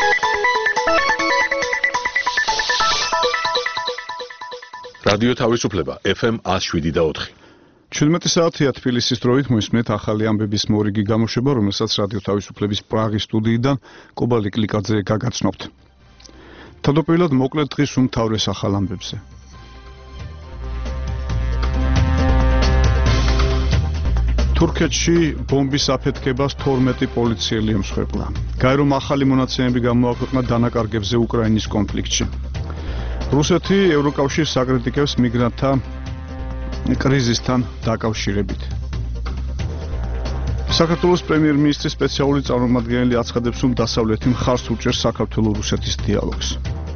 რადიო თავისუფლება FM 107.4. 17 საათია თბილისის დროით მოისმენთ ახალი ამბების მორიგი გამოშვება, რომელსაც რადიო თავისუფლების პრაღის სტუდიიდან კობალტ კლიკაძე გაგაცნობთ. თავდაპირველად მოკლედ დღის უმთავრეს ახალ ამბებზე. თურქეთში ბომბის აფეთქებას 12 პოლიციელი ემსხვერპლა. გაერომ ახალი მონაცემები გამოაქვეყნა დანაკარგებზე უკრაინის კონფლიქტში. რუსეთი ევროკავშირს აკრიტიკებს მიგრანტთა კრიზისთან დაკავშირებით. საქართველოს პრემიერ-მინისტრის სპეციალური წარმომადგენელი აცხადებს, რომ დასავლეთი მხარს უჭერს საქართველო-რუსეთის დიალოგს.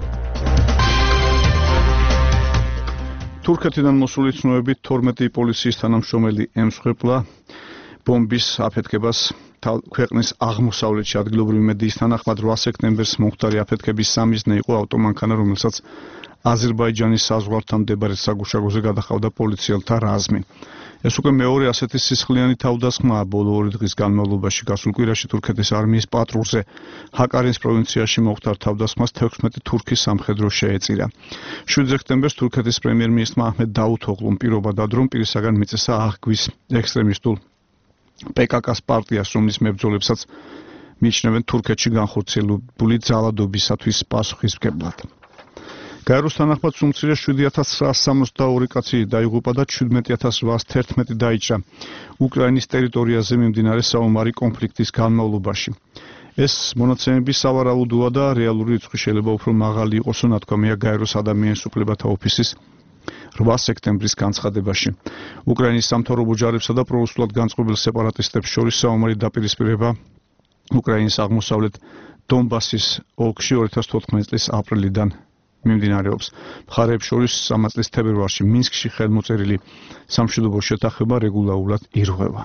თურქეთიდან მოსული ცნობებით 12 პოლიციის თანამშრომელი ემსხვერპლა ბომბის აფეთქებას ქვეყნის აღმოსავლეთში ადგილობრივი მედიის თანახმად 8 სექტემბერს მომხდარი აფეთქების სამიზნე იყო ავტომანქანა, რომელსაც აზერბაიჯანის საზღვართან მდებარე საგუშაგოზე გადაჰყავდა პოლიციელთა რაზმი. ეს უკვე მეორე ასეთი სისხლიანი თავდასხმაა ბოლო 2 დღის განმავლობაში. გასულ კვირაში თურქეთის არმიის პატრულზე ჰაკარიის პროვინციაში მომხდარ თავდასხმას 16 თურქის სამხედრო შეეწირა. 7 სექტემბერს თურქეთის პრემიერ-მინისტრმა აჰმედ დავუთოღლუმ პირობა დადო, რომ პირისაგან მიწესა აღგვის ექსტრემისტულ PKK-ს პარტიას, რომლის მებრძოლებსაც მიიჩნევენ თურქეთში განხორციელებული ძალადობისათვის პასუხისმგებლად. გაეროს თანახმად უმცირე 7962 კაცი დაიღუპა და 17811 დაიჭრა უკრაინის ტერიტორიაზე მიმდინარე საომარი კონფლიქტის განმავლობაში. ეს მონაცემები სავარაუდოა და რეალური რიცხვი შეიძლება უფრო მაღალი იყოს, ნათქვამია გაეროს ადამიანის უფლებათა ოფისის 8 სექტემბრის განცხადებაში. უკრაინის სამთავრობო ჯარებსა და პრორუსულად განწყობილ სეპარატისტებს შორის საომარი დაპირისპირება უკრაინის აღმოსავლეთ დონბასის ოლქში 2014 წლის აპრილიდან მიმდინარეობს. მხარეებს შორის 3 წლის თებერვალში მინსკში ხელმოწერილი სამშვიდობო შეთანხმება რეგულარულად ირღვევა.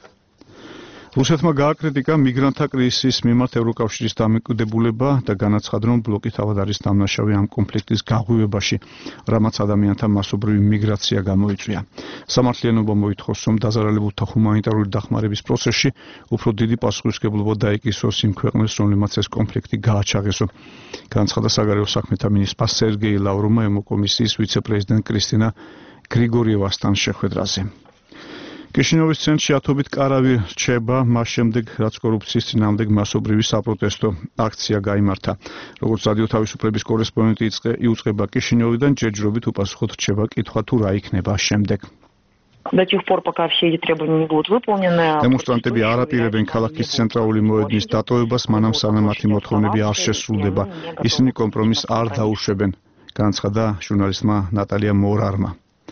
რუსეთმა გააკრიტიკა მიგრანტთა კრიზისის მიმართ ევროკავშირის დამოკიდებულება და განაცხადა, რომ ბლოკი თავად არის დამნაშავე ამ კონფლიქტის გაღვივებაში, რამაც ადამიანთა მასობრივი მიგრაცია გამოიწვია. სამართლიანობა მოითხოვს, რომ დაზარალებულთა ჰუმანიტარული დახმარების პროცესში უფრო დიდი პასუხისმგებლობა დაიკისროს იმ ქვეყნებს, რომლებმაც ეს კონფლიქტი გააჩაღესო. განაცხადა საგარეო საქმეთა მინისტრმა სერგეი ლავროვმა ევროკომისიის ვიცე-პრეზიდენტ კრისტინა გრიგორიევასთან შეხვედრაზე. კიშინიოვის ცენტრში ათობით კარავი რჩება მას შემდეგ, რაც კორუფციის წინააღმდეგ მასობრივი საპროტესტო აქცია გაიმართა. როგორც რადიო თავისუფლების კორესპონდენტი იუწყება კიშინიოვიდან, ჯერჯერობით უპასუხოდ რჩება კითხვა, თუ რა იქნება შემდეგ. До тех пор, пока все эти требования не будут выполнены. Დემონსტრანტები არ აპირებენ ქალაქის ცენტრალური მოედნის დატოვებას, მანამ სანამ მათი მოთხოვნები არ შესრულდება. ისინი კომპრომისს არ დაუშვებენ, განაცხადა ჟურნალისტმა ნატალია მორარმა.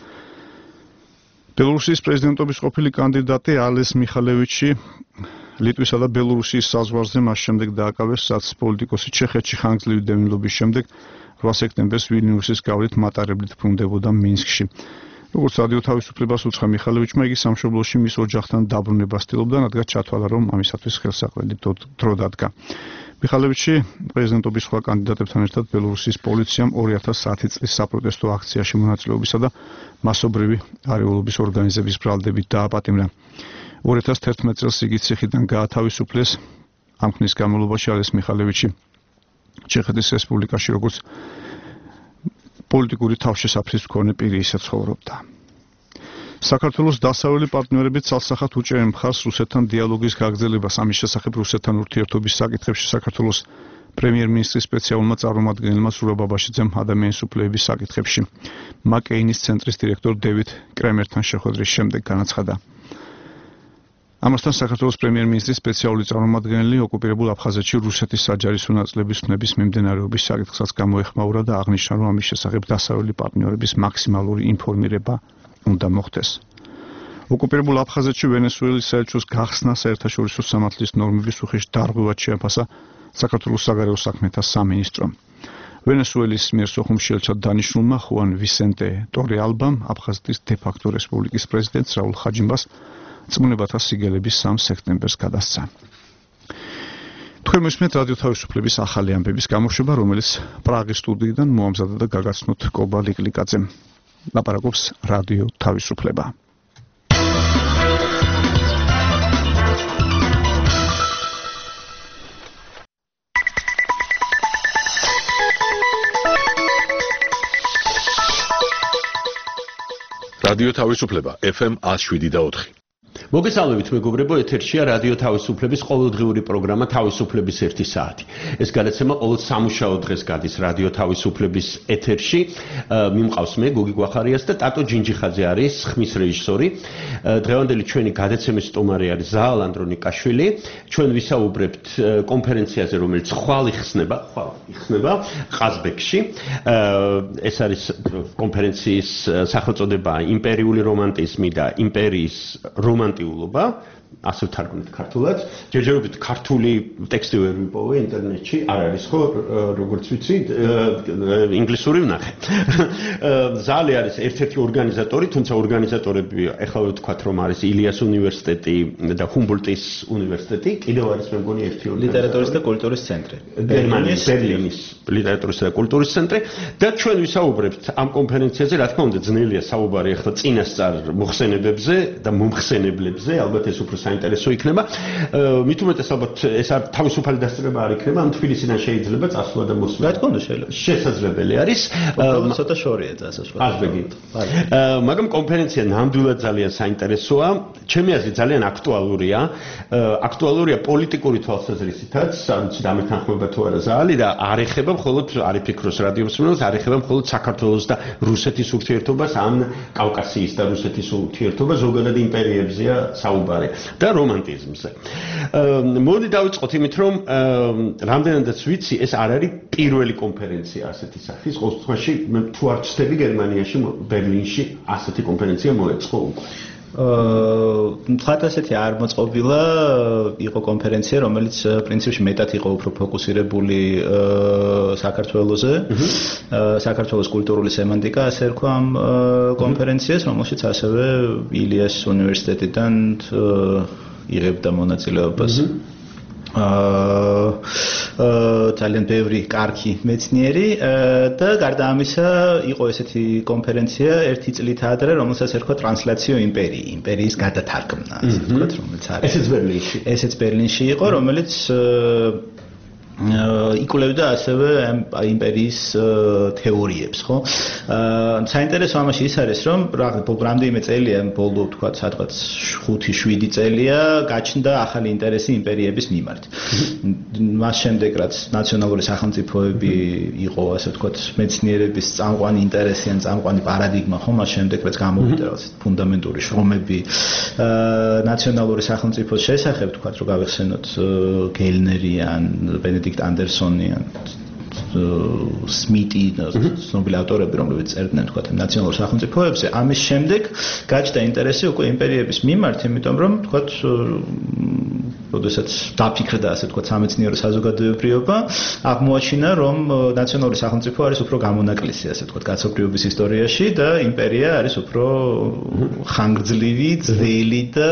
ბელორუსიის პრეზიდენტობის ყოფილი კანდიდატი ალეს მიხალევიჩი ლიტვისა და ბელორუსიის საზღვარზე მას შემდეგ დააკავეს, რაც პოლიტიკოსი ჩეხეთში ხანგრძლივი დევნილობის შემდეგ 8 სექტემბერს ვილნიუსის გავლით მატარებლით ბრუნდებოდა მინსკში. როგორც რადიო თავისუფლებას უცხო მიხალევიჩმა, იგი სამშობლოში მის ოჯახთან დაბრუნებას ცდილობდა, რადგან ჩათვალა, რომ ამისათვის ხელსაყრელი დრო დადგა. მიხალევიჩი პრეზიდენტობის სხვა კანდიდატებთან ერთად ბელორუსიის პოლიციამ 2010 წლის საპროტესტო აქციაში მონაწილეობისა და მასობრივი არეულობის ორგანიზების ბრალდებით დააპატიმრა. 2011 წელს იგი ციხიდან გაათავისუფლეს. ამ ხნის განმავლობაში ალეს მიხალევიჩი ჩეხეთის რესპუბლიკაში როგორც პოლიტიკური თავშესაფრის მქონე პირი ისე ცხოვრობდა. საქართველოს დასავლელი პარტნიორები ცალსახად უჭერენ მხარს რუსეთთან დიალოგის გაგრძელებას. ამის შესახებ რუსეთთან ურთიერთობის საკითხებში საქართველოს პრემიერ-მინისტრის სპეციალურმა წარმომადგენელმა სურა ბაბაშიძემ ადამიანის უფლებების საკითხებში მაკეინის ცენტრის დირექტორ დევიდ კრემერთან შეხვედრის შემდეგ განაცხადა. ამასთან საქართველოს პრემიერ-მინისტრის სპეციალური წარმომადგენელი ოკუპირებულ აფხაზეთში რუსეთის საჯარის უნაწილების ხმების მიმდინარეობის საკითხსაც გამოეხმაურა და აღნიშნა, რომ ამის შესახებ დასავლელი პარტნიორების მაქსიმალური ინფორმირება უნდა მოხდეს. ოკუპირებულ აფხაზეთში ვენესუელის საელჩოს გახსნა საერთაშორისო სამართლის ნორმების უხეშ დარღვევად შეაფასა საქართველოს საგარეო საქმეთა სამინისტრომ. ვენესუელის მიერ სოხუმში ელჩად დანიშნულმა ხუან ვისენტე ტორეალბამ აფხაზეთის დე-ფაქტო რესპუბლიკის პრეზიდენტს რაულ ხაჯიმბას წმუნებათა სიგელების 3 სექტემბერს გადასცა. თქვენ მოსმენთ რადიო თავისუფლების ახალი ამბების გამოშვება, რომელიც პრაღის სტუდიიდან მოამზადა და გაგაცნოთ კობალტ კლიკაძემ. ლაპარაკობს რადიო თავისუფლება. რადიო თავისუფლება FM 107.4. მოგესალმებით მეგობრებო, ეთერშია რადიო თავისუფლების ყოველდღიური პროგრამა თავისუფლების 1 საათი. ეს გადაცემა ყოველ სამუშაო დღეს გადის რადიო თავისუფლების ეთერში. მიმყავს მე გოგი გვახარიას და ტატო ჯინჯიხაძე არის ხმის რეჟისორი. დღევანდელი ჩვენი გადაცემის სტუმარი არის ზაალ ანდრონიკაშვილი. ჩვენ ვისაუბრებთ კონფერენციაზე, რომელიც ხვალ იხსნება ყაზბეგში. ეს არის კონფერენციის სახელწოდება იმპერიული რომანტიზმი და იმპერიის რომანტიულობა, ასე ვთარგმნით ქართულად. ჯერჯერობით ქართული ტექსტი ვერ ვიპოვე ინტერნეტში, არ არის ხო, როგორც ვიცი, ინგლისური ვნახე. ზალი არის ერთ-ერთი ორგანიზატორი, თუმცა ორგანიზატორები ეხლა ვთქვათ, რომ არის ილიას უნივერსიტეტი და ჰუმბოლდტის უნივერსიტეტი, კიდევ არის მე მგონი ერთი ლიტერატურის და კულტურის ცენტრი. ბერლინის ლიტერატურისა და კულტურის ცენტრი და ჩვენ ვისაუბრებთ ამ კონფერენციაზე, რა თქმა უნდა, ძნელია საუბარი ახლა წინასწარ მოხსენებებზე და მომხსენებლებზე, ალბათ ეს უფრო საინტერესო იქნება. მით უმეტეს ალბათ ეს თავისუფალი დასწრება არ იქნება, ამ თბილისიდან შეიძლება წასვლა და მოსვლა. რა თქმა უნდა შეიძლება. შესაძლებელი არის. ცოტა შორია წასვლა. ყაზბეგი. მაგრამ კონფერენცია ნამდვილად ძალიან საინტერესოა. ჩემი აზრით ძალიან აქტუალურია. აქტუალურია პოლიტიკური თვალსაზრისითაც, ანუ დამეთანხმება თუ არა ზალი და არ ეხება მხოლოდ არ იფიქროს რადიო მსმენელს, არ ეხება მხოლოდ საქართველოს და რუსეთის ურთიერთობას, ან კავკასიის და რუსეთის ურთიერთობას, ზოგადად იმპერიებზეა საუბარი. და რომანტიზმზე. მოდი დავიწყოთ იმით, რომ რამდენადაც ვიცი, ეს არ არის პირველი კონფერენცია ასეთი სახის. ყოველ შემთხვევაში, თუ არ ვცდები, გერმანიაში, ბერლინში ასეთი კონფერენცია მოეწყო უკვე. თქვათ ასეთი არ მოწყობილა იყო კონფერენცია, რომელიც პრინციპში მეტად იყო უფრო ფოკუსირებული საქართველოზე. საქართველოს კულტურული სემანტიკა ასე რქვა ამ კონფერენციას, რომელშიც ასევე ილიას უნივერსიტეტიდან იღებდა მონაწილეობას. ძალიან ბევრი კარგი მეცნიერი და გარდა ამისა იყო ესეთი კონფერენცია ერთი წლით ადრე, რომელსაც ერქვა ტრანსლაციო იმპერიის გადათარგმნა, ასე ვთქვათ, რომელიც არის. ესეც ბერლინში იყო, რომელიც იკვლევდა ასევე იმპერიის თეორიებს, ხო? საინტერესო ამაში ის არის, რომ რამდენიმე წელია, ბოლო თქვათ, სადღაც 5-7 წელია გაჩნდა ახალი ინტერესი იმპერიების მიმართ. მას შემდეგ, რაც ნაციონალური სახელმწიფოები იყო, ასე ვთქვათ, მეცნიერების წამყვანი ინტერესი ან წამყვანი პარადიგმა, ხო? მას შემდეგ, რაც გამოვიდა რაღაც ფუნდამენტური შრომები ნაციონალური სახელმწიფოს შესახებ, თქვათ, რომ გავიხსენოთ გელნერი ან ბენედიქტ ანდერსონი ან სმიტი და ცნობილი ავტორები, რომლებიც წერდნენ თქვათ ნაციონალურ სახელმწიფოებზე, ამის შემდეგ გაჩნდა ინტერესი უკვე იმპერიების მიმართ, იმიტომ რომ თქვათ როდესაც დაფიქრდა ასე თქვათ სამეცნიერო საზოგადოებრივობა, აღმოაჩინა რომ ნაციონალური სახელმწიფო არის უფრო გამონაკლისი ასე თქვათ კაცობრიობის ისტორიაში და იმპერია არის უფრო ხანგრძლივი, ძველი და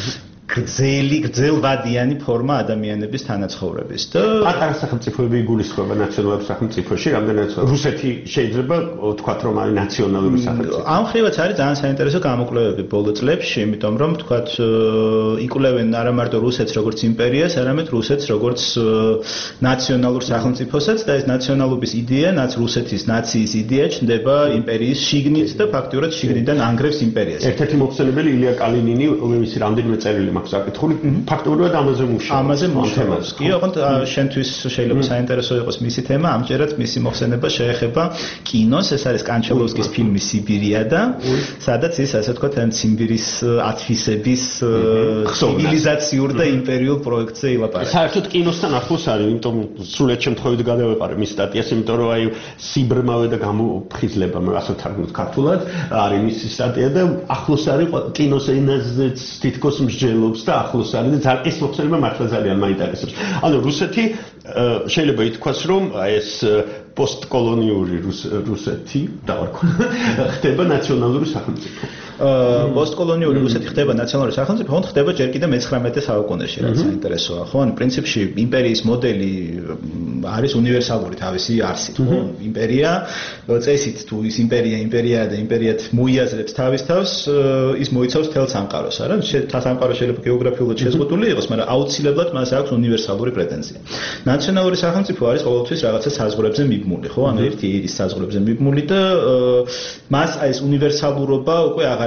გრძელვადიანი ფორმა ადამიანების თანაცხოვრების და პატარა სახელმწიფოები იგულისხმება ნაციონალურ სახელმწიფოში, რამდენად რუსეთი შეიძლება ვთქვათ რომ არის ნაციონალური სახელმწიფო. ამ ხრივაც არის ძალიან საინტერესო გამოკვლევები ბოლო წლებში, იმიტომ რომ ვთქვათ იკვლევენ არა მარტო რუსეთს როგორც იმპერიას, არამედ რუსეთს როგორც ნაციონალურ სახელმწიფოსაც და ეს ნაციონალობის იდეა, რუსეთის ნაციის იდეა ჩნდება იმპერიის შიგნით და ფაქტიურად შიგნიდან ანგრევს იმპერიას. ერთ-ერთი მოხსენებელი ილია კალინინი, რომელიც რამდენიმე წერილი საკითხული ფაქტობრივად ამაზე მუშაობს. კი, ოღონდ შენთვის შეიძლება საინტერესო იყოს მისი თემა, ამჯერად მისი მოხსენება შეეხება კინოს, ეს არის კანჩელოვსკის ფილმი სიბირიადა, სადაც ის ასე ვთქვათ ციმბირის ათვისების ცივილიზაციურ და იმპერიულ პროექტზე ილაპარაკებს. საერთოდ კინოსთან ახლოს არის, იმიტომ სრულად შემთხვევით გადავეყარე მის სტატიას, იმიტომ რომ აი სიბრმავე და გამოფხიზლება, ასე ვთარგმნით ქართულად, არის მისი სტატია და ახლოს არის კინოს ენაზეც თითქოს მსჯელო და ახლოს არის და ეს მოხსენება მართლა ძალიან მაინტერესებს. ანუ რუსეთი შეიძლება ითქვას, რომ ეს პოსტკოლონიური რუსეთი ხდება ნაციონალური სახელმწიფო. პოსტკოლონიური რუსეთი ხდება ნაციონალური სახელმწიფო, ხომ ხდება ჯერ კიდევ მე-19 საუკუნეში, რაც საინტერესოა, ხო? ანუ პრინციპში იმპერიის მოდელი არის უნივერსალური თავისი არსით, ხო? იმპერია წესით თუ ის იმპერია და იმპერიად მოიაზრებს თავის თავს, ის მოიცავს მთელ სამყაროს, არა? სამყარო შეიძლება გეოგრაფიულად შეზღუდული იყოს, მაგრამ აუცილებლად მას აქვს უნივერსალური პრეტენზია. ნაციონალური სახელმწიფო არის ყოველთვის რაღაცა საზღვრებზე მიბმული, ხო? ანუ ერთი ის საზღვრებზე მიბმული და მას ეს უნივერსალურობა უკვე აღარ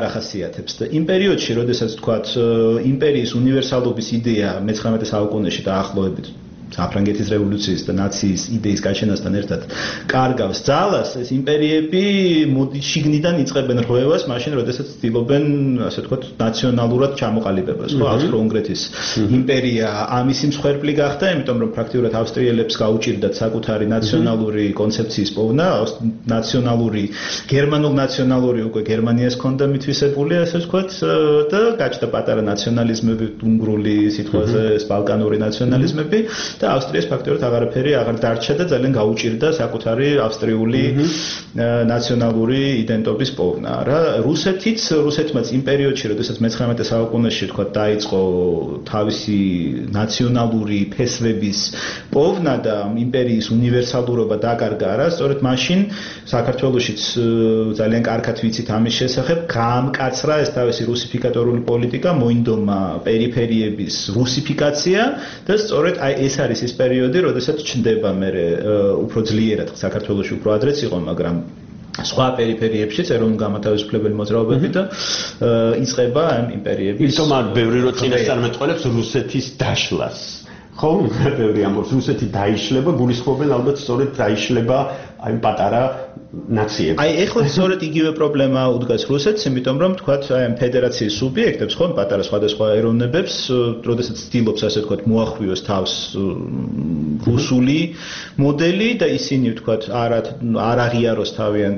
არ ახასიათებს და იმ პერიოდში, როდესაც თქვათ, იმპერიის უნივერსალობის იდეა მე-19 საუკუნეში დაახლოებით საფრანგეთის რევოლუციის და ნაციის იდეის გაჩენასთან ერთად კარგავს ძალას, ეს იმპერიები შიგნიდან იწყებენ რღვევას, მაშინ როდესაც ცდილობენ, ასე ვთქვათ, ნაციონალურად ჩამოყალიბებას, ხო, ავსტრო-უნგრეთის იმპერია ამისი მსხვერპლი გახდა, იმიტომ რომ პრაქტიკულად ავსტრიელებს გაუჭირდათ საკუთარი ნაციონალური კონცეფციის პოვნა, გერმანულ-ნაციონალური უკვე გერმანიას ჰქონდა მითვისებული, ასე ვთქვათ, და გაჩნდა პატარა ნაციონალიზმები, უნგრული სიტყვაზე, ბალკანური ნაციონალიზმები და ავსტრიას ფაქტობრივად აღარაფერი აღარ დარჩა და ძალიან გაუჭირდა საკუთარი ავსტრიული ნაციონალური იდენტობის პოვნა. რა რუსეთმაც იმ პერიოდში, როდესაც მე-19 საუკუნეში თქვა დაიწყო თავისი ნაციონალური ფესვების პოვნა და იმპერიის უნივერსალურობა დაკარგა, რა, სწორედ მაშინ საქართველოშიც ძალიან კარგად ვიცით ამის შესახებ, გაამკაცრა ეს თავისი რუსიფიკატორული პოლიტიკა, მოინდომა პერიფერიების რუსიფიკაცია და სწორედ ეს არის ის პერიოდი, როდესაც ჩნდება მე უფრო ძლიერად საქართველოში უფრო ადრეც იყო, მაგრამ სხვა პერიფერიებშიც ეროვნულ-განმათავისუფლებელი მოძრაობები და იწყება ამ იმპერიების. იმიტომ არ ბევრი რო წინასწარმეტყველებს რუსეთის დაშლას. ხო, ბევრი ამბობს რუსეთი დაიშლება, გულისხმობენ ალბათ სწორედ დაიშლება აი პატარა ნაციები. აი ეხლა სწორედ იგივე პრობლემა უდგას რუსეთს, იმიტომ რომ თქვათ აი ამ ფედერაციის სუბიექტებს, ხო, პატარა სხვადასხვა ეროვნებებს, როდესაც ცდილობს ასე ვთქვათ მოახვიოს თავს რუსული მოდელი და ისინი ვთქვათ არ აღიაროს თავიანთ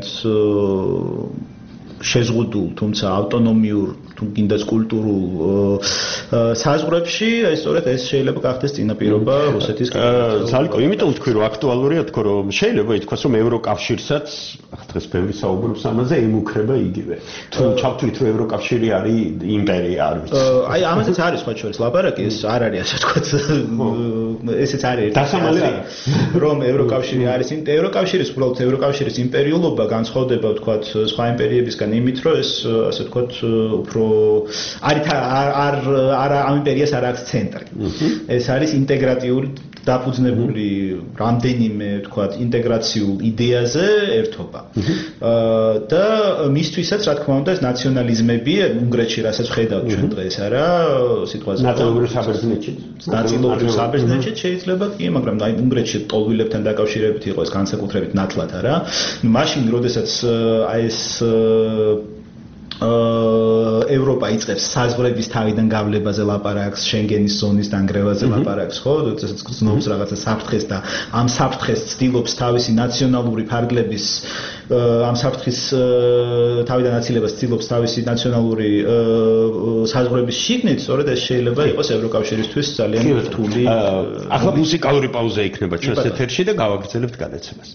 შეზღუდულ, თუმცა ავტონომიურ თუ გინდას კულტურულ საზღვრებში, აი სწორედ ეს შეიძლება გახდეს წინაპირობა რუსეთის ზალიკო, იმიტომ ვთქვი რომ აქტუალურია თქო რომ შეიძლება ითქვას რომ ევროკავშირსაც დღეს ბევრი საუბრობს ამაზე ემუქრება იგივე. თუ ჩავთვლით რომ ევროკავშირი არის იმპერია, არ ვიცი. აი ამაზეც არის სხვა შორის ლაპარაკი, ეს არ არის ასე ვთქვათ. ესეც არის დასამალე რომ ევროკავშირი არის, ევროკავშირის უბრალოდ ევროკავშირის იმპერიულობა განსხვავდება ვთქვათ სხვა იმპერიებისგან იმით, რომ ეს ასე ვთქვათ უფრო ამ იმპერიას არ აქვს ცენტრი. ეს არის ინტეგრატიული დაფუძნებული რამდენიმე ვთქვათ ინტეგრაციულ იდეაზე ერთობა. და მისთვისაც რა თქმა უნდა ეს ნაციონალიზმები უნგრეთში რასაც ხედავთ ჩვენ დღეს არა სიტყვაზე ნაწილობრივ საბერძნეთში ნაწილობრივ საბერძნეთში შეიძლება კი მაგრამ აი უნგრეთში ტოლვილებთან დაკავშირებით იყო ეს განსაკუთრებით ნათლად არა მაშინ როდესაც აი ეს ევროპა იწყებს საზღვრების თავიდან გავლებაზე ლაპარაკს, შენგენის ზონის დანგრევაზე ლაპარაკს, ხო? როდესაც გრძნობს რაღაცა საფრთხეს და ამ საფრთხეს ცდილობს თავისი ნაციონალური ფარგლების ამ საფრთხის თავიდან აცილებას ცდილობს თავისი ნაციონალური საზღვრების შიგნით, სწორედ ეს შეიძლება იყოს ევროკავშირისთვის ძალიან რთული. ახლა მუსიკალური პაუზა იქნება ჩვენს ეთერში და გავაგრძელებთ გადაცემას.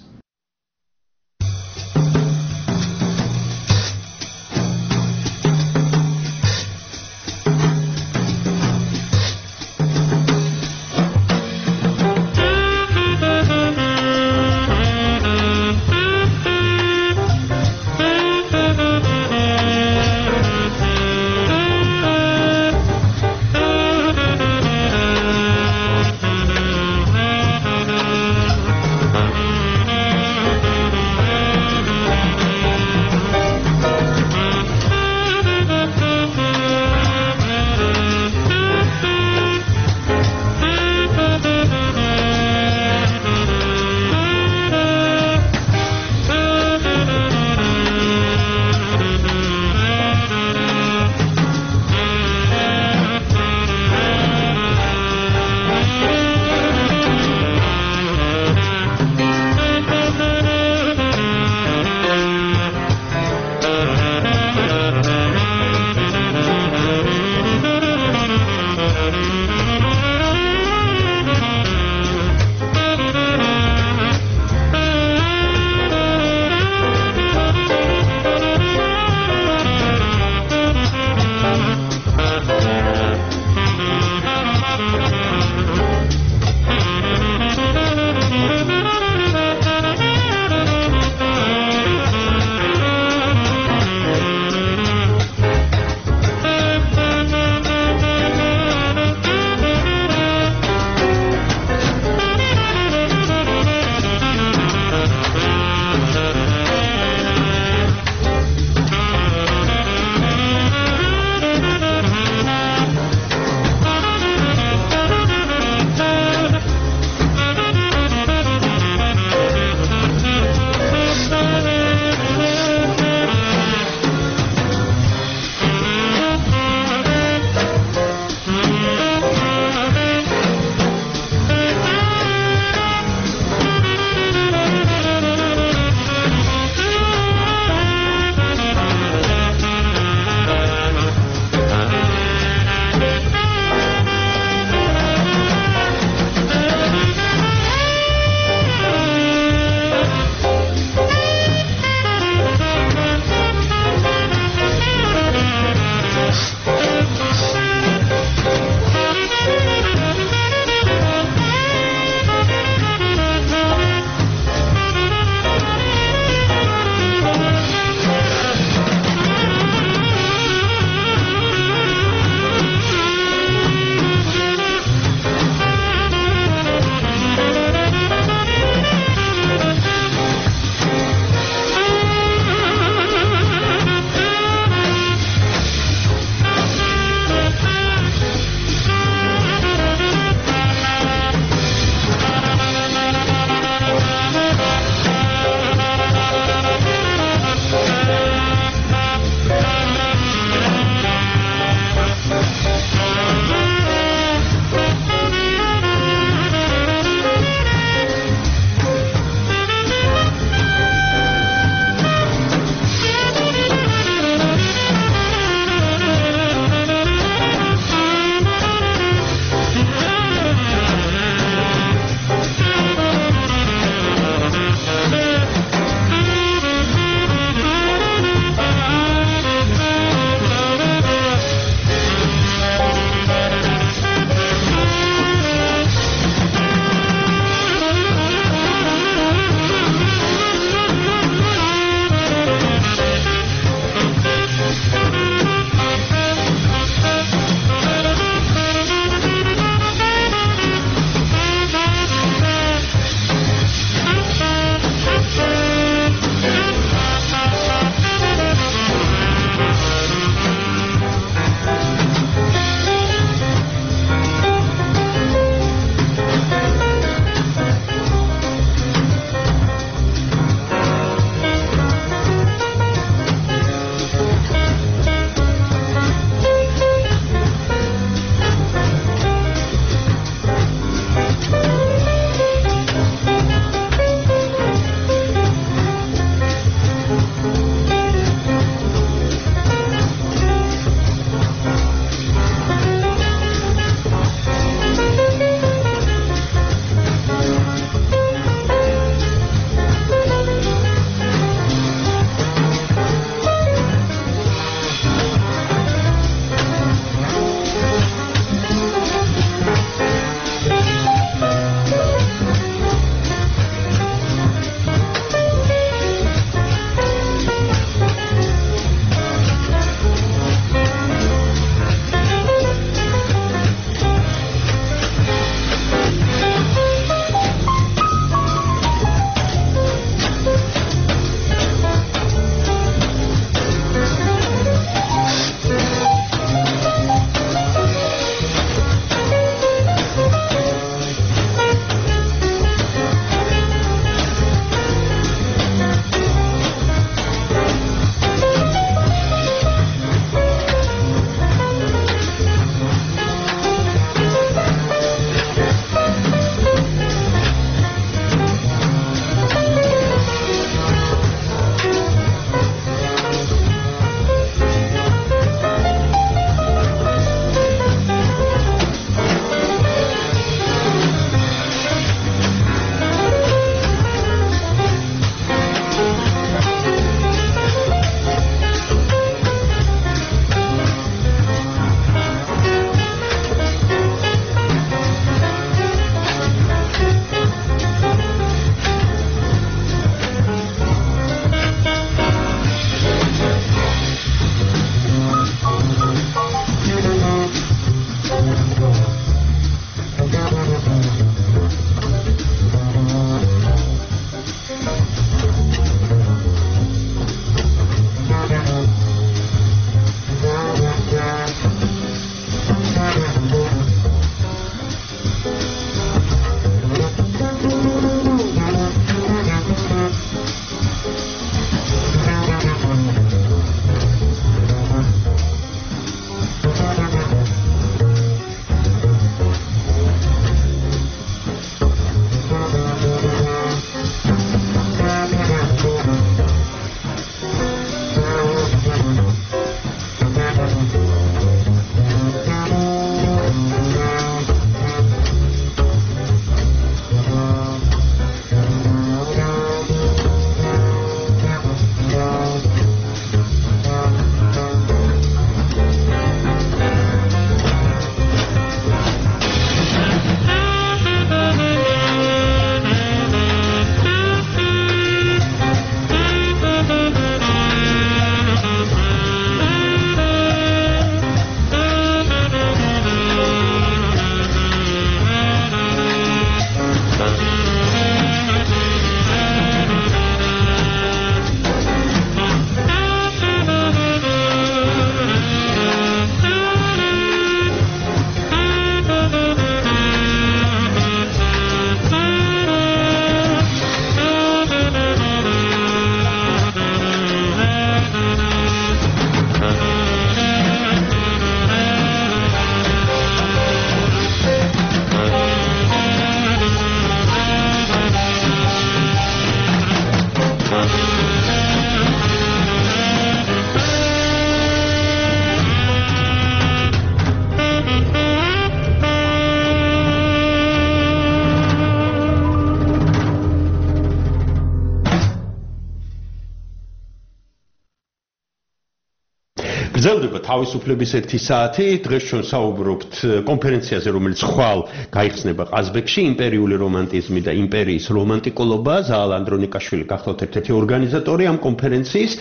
გრძელდება თავისუფლების 1 საათი. დღეს ჩვენ საუბრობთ კონფერენციაზე, რომელიც ხვალ გაიხსნება ყაზბეგში, იმპერიული რომანტიზმი და იმპერიის რომანტიკულობა. ზაალ ანდრონიკაშვილი გახლავთ ერთ-ერთი ორგანიზატორი ამ კონფერენციის.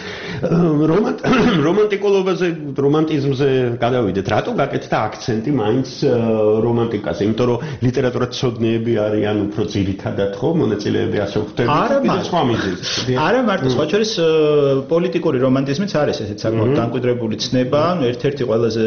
რომანტიზმზე გადავიდეთ. რატო გაკეთდა აქცენტი მაინც რომანტიკაზე? იმიტომ რომ ლიტერატურათმცოდნეები არიან უფრო ძირითადად ხო მონაწილეები ასე ვხვდებით სხვა მიზეზით. არა მარტო სხვა შორის პოლიტიკური რომანტიზმიც არის ესეც საკმაოდ დამკვიდრებული ცნება, ერთ-ერთი ყველაზე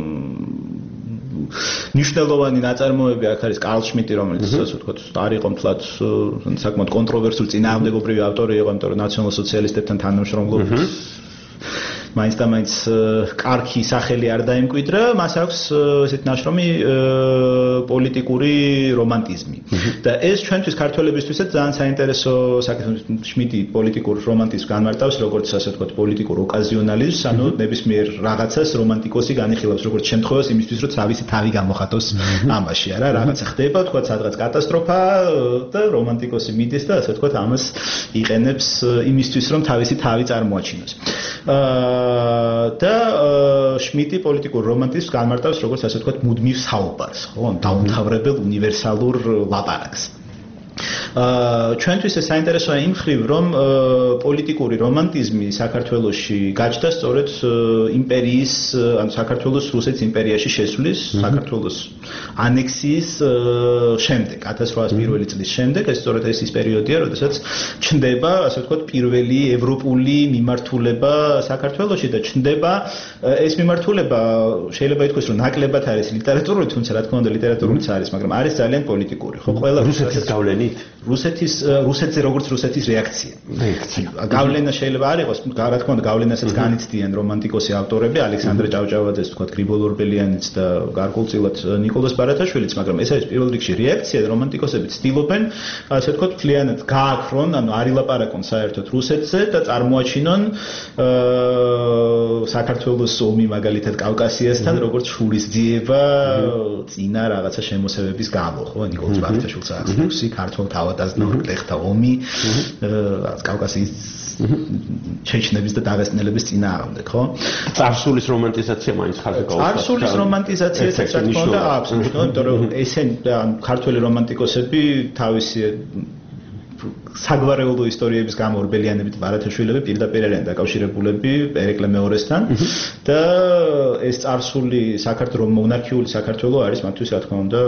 მნიშვნელოვანი ნაწარმოები აქ არის კარლ შმიტი, რომელიც ასე ვთქვათ, არ იყო მთლად საკმაოდ კონტროვერსული წინააღმდეგობრივი ავტორი იყო, იმიტომ რომ ნაციონალ-სოციალისტებთან თანამშრომლობით მაინც და მაინც კარგი სახელი არ დაემკვიდრა, მას აქვს ესეთ ნაშრომი პოლიტიკური რომანტიზმი. და ეს ჩვენთვის ქართველებისთვისაც ძალიან საინტერესო საკითხი. შმიტი პოლიტიკურ რომანტიზმს განმარტავს როგორც ასე ვთქვათ პოლიტიკურ ოკაზიონალიზმს, ანუ ნებისმიერ რაღაცას რომანტიკოსი განიხილავს როგორც შემთხვევას იმისთვის, რომ თავისი თავი გამოხატოს ამაში, არა? რაღაცა ხდება, ვთქვათ, სადღაც კატასტროფა და რომანტიკოსი მიდის და ასე ვთქვათ ამას იყენებს იმისთვის, რომ თავისი თავი წარმოაჩინოს. და შმიტი პოლიტიკურ რომანტიზმს განმარტავს როგორც ასე ვთქვათ მუდმივ საუბარს, ხო, დაუმთავრებელ უნივერსალურ ლაპარაკს. ჩვენთვის ეს საინტერესოა იმ მხრივ, რომ პოლიტიკური რომანტიზმი საქართველოში გაჩნდა სწორედ იმპერიის, ანუ საქართველოს რუსეთის იმპერიაში შესვლის, საქართველოს ანექსიის შემდეგ, 1801 წლის შემდეგ, ეს სწორედ ეს ის პერიოდია, როდესაც ჩნდება, ასე ვთქვათ, პირველი ევროპული მიმართულება საქართველოში და ჩნდება ეს მიმართულება, შეიძლება ითქვას, რომ ნაკლებად არის ლიტერატურული, თუმცა რა თქმა უნდა ლიტერატურულიც არის, მაგრამ არის ძალიან პოლიტიკური. ხო, ყველა რუსეთის გავლენით რუსეთზე როგორც რუსეთის რეაქცია. გავლენა შეიძლება არ იყოს, რა თქმა უნდა გავლენასაც განიცდიან რომანტიკოსი ავტორები, ალექსანდრე ჭავჭავაძეს, თქვათ, გრიგოლ ორბელიანიც და გარკვეულწილად ნიკოლოზ ბარათაშვილიც, მაგრამ ეს არის პირველ რიგში რეაქცია, რომანტიკოსები ცდილობენ, ასე ვთქვათ, მთლიანად გააქრონ, ანუ არ ილაპარაკონ საერთოდ რუსეთზე და წარმოაჩინონ საქართველოს ომი მაგალითად კავკასიასთან, როგორც შურისძიება წინა რაღაცა შემოსევების გამო, ხო, ნიკოლოზ ბარათაშვილს აქვს ქართულ თავადაზნაურ ლეხთა ომი კავკასიის ჩეჩნების და დაღესტნელების წინააღმდეგ, ხო? წარსულის რომანტიზაცია მაინც ხარდა გაუშვათ. წარსულის რომანტიზაციაც რა თქმა უნდა აქვს, იმიტომ რომ ესენი ქართველი რომანტიკოსები თავისი საგვარეულო ისტორიების გამო ორბელიანები და ბარათაშვილები პირდაპირ არიან დაკავშირებულები პერიკლე მეორესთან და ეს წარსული საქართველოს მონარქიული საქართველო არის მათთვის რა თქმა უნდა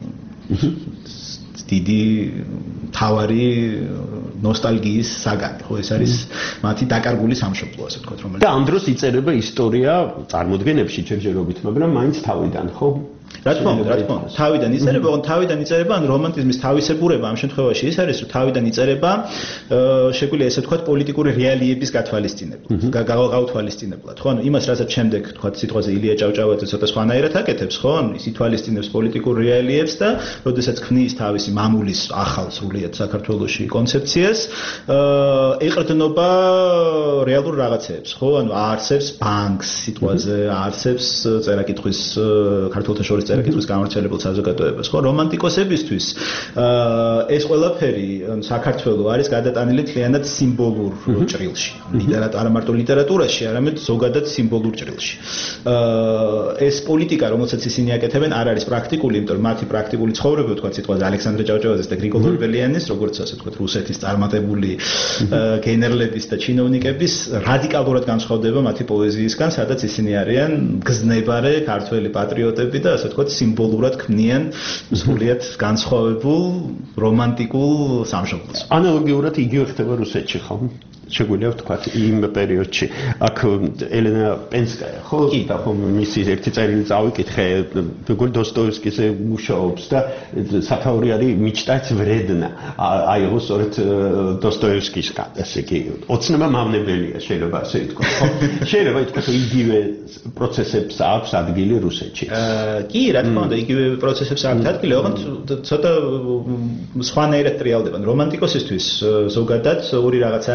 დიდი თავარი ნოსტალგიის საგანი, ხო, ეს არის მათი დაკარგული სამშობლო, ასე ვთქვათ, რომელიც და ამ დროს იწერება ისტორია წარმოდგენებში ჯერჯერობით, მაგრამ მაინც თავიდან, ხო? რა თქმა უნდა, თავიდან იწერება, ან რომანტიზმის თავისებურება ამ შემთხვევაში ის არის, რომ თავიდან იწერება, შეგვიძლია ესე ვთქვათ, პოლიტიკური რეალიების გათვალისწინებლად, გაუთვალისწინებლად, ხო? ანუ იმას, რასაც შემდეგ, ვთქვათ, სიტყვაზე ილია ჭავჭავაძე ცოტა სხვანაირად აკეთებს, ხო? ის ითვალისწინებს პოლიტიკურ რეალიებს და როდესაც ქმნის თავისი მამულის ახალ სრულიად საქართველოში კონცეფციას, ეყრდნობა რეალურ რაღაცეებს, ხო? ანუ აარსებს ბანკს სიტყვაზე, აარსებს წერა-კითხვის ქართულთა შორის წერა-კითხვის გამავრცელებელ საზოგადოებას, ხო? რომანტიკოსებისთვის ეს ყველაფერი საქართველოს არის გადატანილი მთლიანად სიმბოლურ ჭრილში. არა მარტო ლიტერატურაში, არამედ ზოგადად სიმბოლურ ჭრილში. ეს პოლიტიკა, რომელსაც ისინი აკეთებენ, არ არის პრაქტიკული, იმიტომ რომ მათი პრაქტიკული ცხოვრება, ვთქვათ, სიტყვაზე ალექსანდრე ჭავჭავაძეს და გრიგოლ ორბელიანის, როგორც ასე ვთქვათ, რუსეთის წარმატებული გენერლების და ჩინოვნიკების რადიკალურად განსხვავდება მათი პოეზიისგან, სადაც ისინი არიან გზნებარე ქართველი პატრიოტები და ასე ვთქვათ, სიმბოლურად ქმნიან სრულიად განსხვავებულ რომანტიკულ სამშობლოს. ანალოგიურად იგივე ხდება რუსეთში, ხო? შეგვიძლია ვთქვათ იმ პერიოდში. აქ ელენა პენსკაია, ხო, და ხომ მისი ერთი წერილი წავიკითხე, როგორ დოსტოევსკიზე მუშაობს და სათაური არის მიჩტაც ვრედნა. აიღო სწორედ დოსტოევსკისგან, ასე კი, ოცნება მავნებელია, შეიძლება ასე ითქვას, ხო? შეიძლება ითქვას, რომ იგივე პროცესებს აქვს ადგილი რუსეთში. კი, რა თქმა უნდა, იგივე პროცესებს აქვს ადგილი, ოღონდ ცოტა სხვანაირად ტრიალდებიან. რომანტიკოსისთვის ზოგადად ორი რაღაცა არის მნიშვნელოვანი.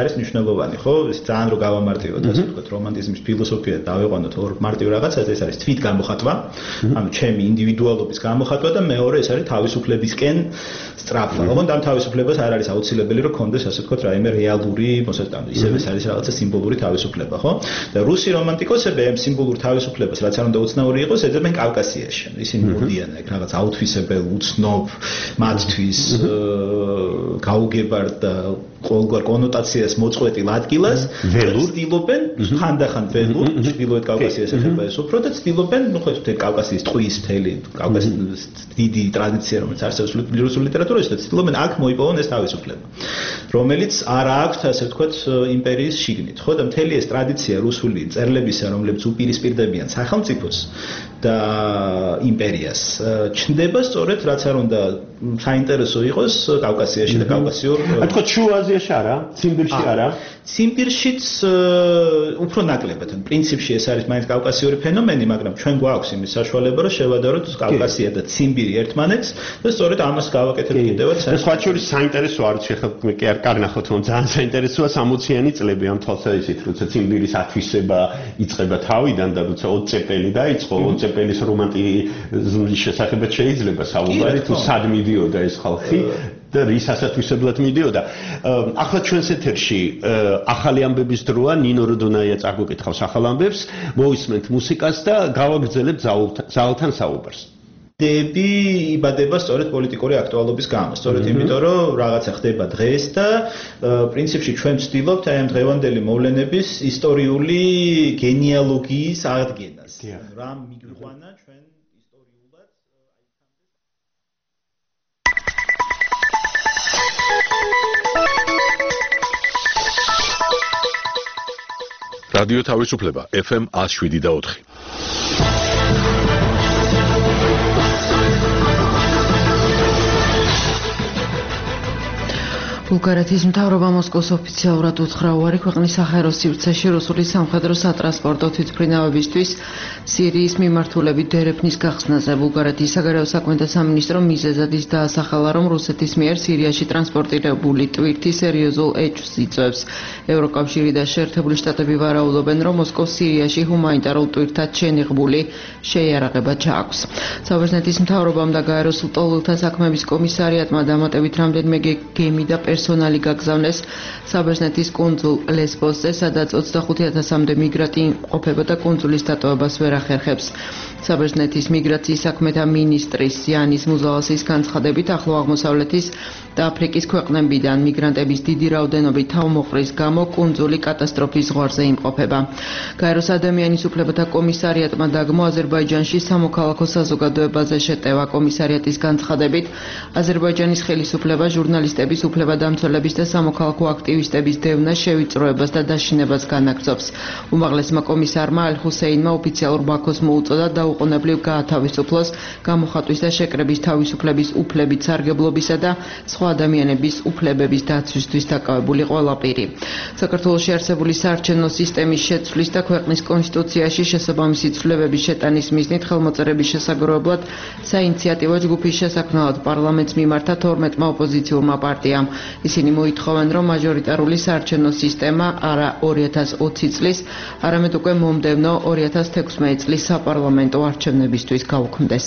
მნიშვნელოვანი, ხო? ეს ძალიან რო გავამარტივოთ, ასე ვთქვათ, რომანტიზმის ფილოსოფია დავეყანოთ ორ მარტივ რაღაცაზე, ეს არის თვით გამოხატვა, ანუ ჩემი ინდივიდუალობის გამოხატვა და მეორე ეს არის თავისუფლებისკენ სწრაფვა. ოღონდ ამ თავისუფლებას არ არის აუცილებელი რომ კონდეს, ასე ვთქვათ, რაიმე რეალური მოსატანო. ისევ ეს არის რაღაცა სიმბოლური თავისუფლება, ხო? და რუსი რომანტიკოსები ამ სიმბოლურ თავისუფლებას, რაც არ უნდა უცნაური იყოს, ეძებენ კავკასიაში. ისინი მოდიან ეგ რაღაც აუთვისებელ, უცნობ, მათთვის გაუგებარ და ყოველგვარ კონოტაციას მოწყვეტილ ადგილას ცდილობენ ხანდახან ველურ ჩრდილოეთ კავკასიას ეხება ეს უფრო და ცდილობენ ნუ ხო ეს კავკასიის ტყვის მთელი კავკასიის დიდი ტრადიცია რომელიც არსებობს რუსულ ლიტერატურაში და ცდილობენ აქ მოიპოვონ ეს თავისუფლება რომელიც არ აქვთ ასე ვთქვათ იმპერიის შიგნით ხო და მთელი ეს ტრადიცია რუსული წერლებისა რომლებიც უპირისპირდებიან სახელმწიფოს და იმპერიას ჩნდება სწორედ რაც არ უნდა საინტერესო იყოს კავკასიაში და კავკასიურ თქო შუა აზიაში არა ციმბირში არა ციმბირშიც უფრო ნაკლებად პრინციპში ეს არის მაინც კავკასიური ფენომენი მაგრამ ჩვენ გვაქვს იმის საშუალება რომ შევადაროთ კავკასია და ციმბირი ერთმანეთს და სწორედ ამას გავაკეთებთ კიდევაც სხვა შორის საინტერესო არის ხა კი არ კარნახოთ რომ ძალიან საინტერესოა 60-იანი წლები ამ თვალსაზრისით როცა ციმბირის ათვისება იწყება თავიდან და როცა ოცეპელი დაიწყო ოცეპელის რომანტიზმის შესახებაც შეიძლება საუბარი თუ სად მიდიოდა ეს ხალხი და რის ასათვისებლად მიდიოდა. ახლა ჩვენს ეთერში ახალი ამბების დროა ნინო როდონაია წაგვიკითხავს ახალ ამბებს, მოვისმენთ მუსიკას და გავაგრძელებთ ზალთან საუბარს. დები იბადება სწორედ პოლიტიკური აქტუალობის გამო, სწორედ იმიტომ რომ რაღაცა ხდება დღეს და პრინციპში ჩვენ ვცდილობთ აი ამ დღევანდელი მოვლენების ისტორიული გენეალოგიის აღდგენას. რა მიგვიყვანა ჩვენ ისტორიულად რადიო თავისუფლება FM 107.4. ბულგარეთის მთავრობა მოსკოვს ოფიციალურად უთხრა უარი ქვეყნის საჰაერო სივრცეში რუსული სამხედრო სატრანსპორტო თვითმფრინავებისთვის სირიის მიმართულებით დერეფნის გახსნაზე. ბულგარეთის საგარეო საქმეთა სამინისტრო მიზეზად ის დაასახელა, რომ რუსეთის მიერ სირიაში ტრანსპორტირებული ტვირთი სერიოზულ ეჭვს იწვევს. ევროკავშირი და შეერთებული შტატები ვარაუდობენ, რომ მოსკოვს სირიაში ჰუმანიტარულ ტვირთად შენიღბული შეიარაღება ჩააქვს. საბერძნეთის მთავრობამ და გაეროს ლტოლვილთა საქმეების კომისარიატმა დამატებით რამდენიმე გემი და პერსონალი გაგზავნეს საბერძნეთის კუნძულ ლესბოსზე, სადაც 25,000-მდე მიგრანტი იმყოფება და კუნძულის დატოვებას ვერ ახერხებს. საბერძნეთის მიგრაციის საქმეთა მინისტრის იანის მუზალასის განცხადებით, ახლო აღმოსავლეთის და აფრიკის ქვეყნებიდან მიგრანტების დიდი რაოდენობით თავმოყრის გამო კუნძული კატასტროფის ზღვარზე იმყოფება. გაეროს ადამიანის უფლებათა კომისარიატმა დაგმო აზერბაიჯანში სამოქალაქო საზოგადოებაზე შეტევა. კომისარიატის განცხადებით, აზერბაიჯანის ხელისუფლება ჟურნალისტების უფლებადამცველების და სამოქალაქო აქტივისტების დევნას, შევიწროებას და დაშინებას განაგრძობს. უმაღლესმა კომისარმა ალ-ჰუსეინმა ოფიციალურ ბაქოს მოუწოდა დაუყოვნებლივ გაათავისუფლოს გამოხატვის და შეკრების თავისუფლების უფლებით სარგებლობისა და სხვა ადამიანების უფლებების დაცვისთვის დაკავებული ყველა პირი. საქართველოში არსებული საარჩევნო სისტემის შეცვლის და ქვეყნის კონსტიტუციაში შესაბამისი ცვლილებების შეტანის მიზნით ხელმოწერების შესაგროვებლად საინიციატივო ჯგუფის შესაქმნელად პარლამენტს მიმართა 12-მა ოპოზიციურმა პარტიამ. ისინი მოითხოვენ, რომ მაჟორიტარული საარჩევნო სისტემა არა 2020 წლის, არამედ უკვე მომდევნო 2016 წლის საპარლამენტო არჩევნებისთვის გაუქმდეს.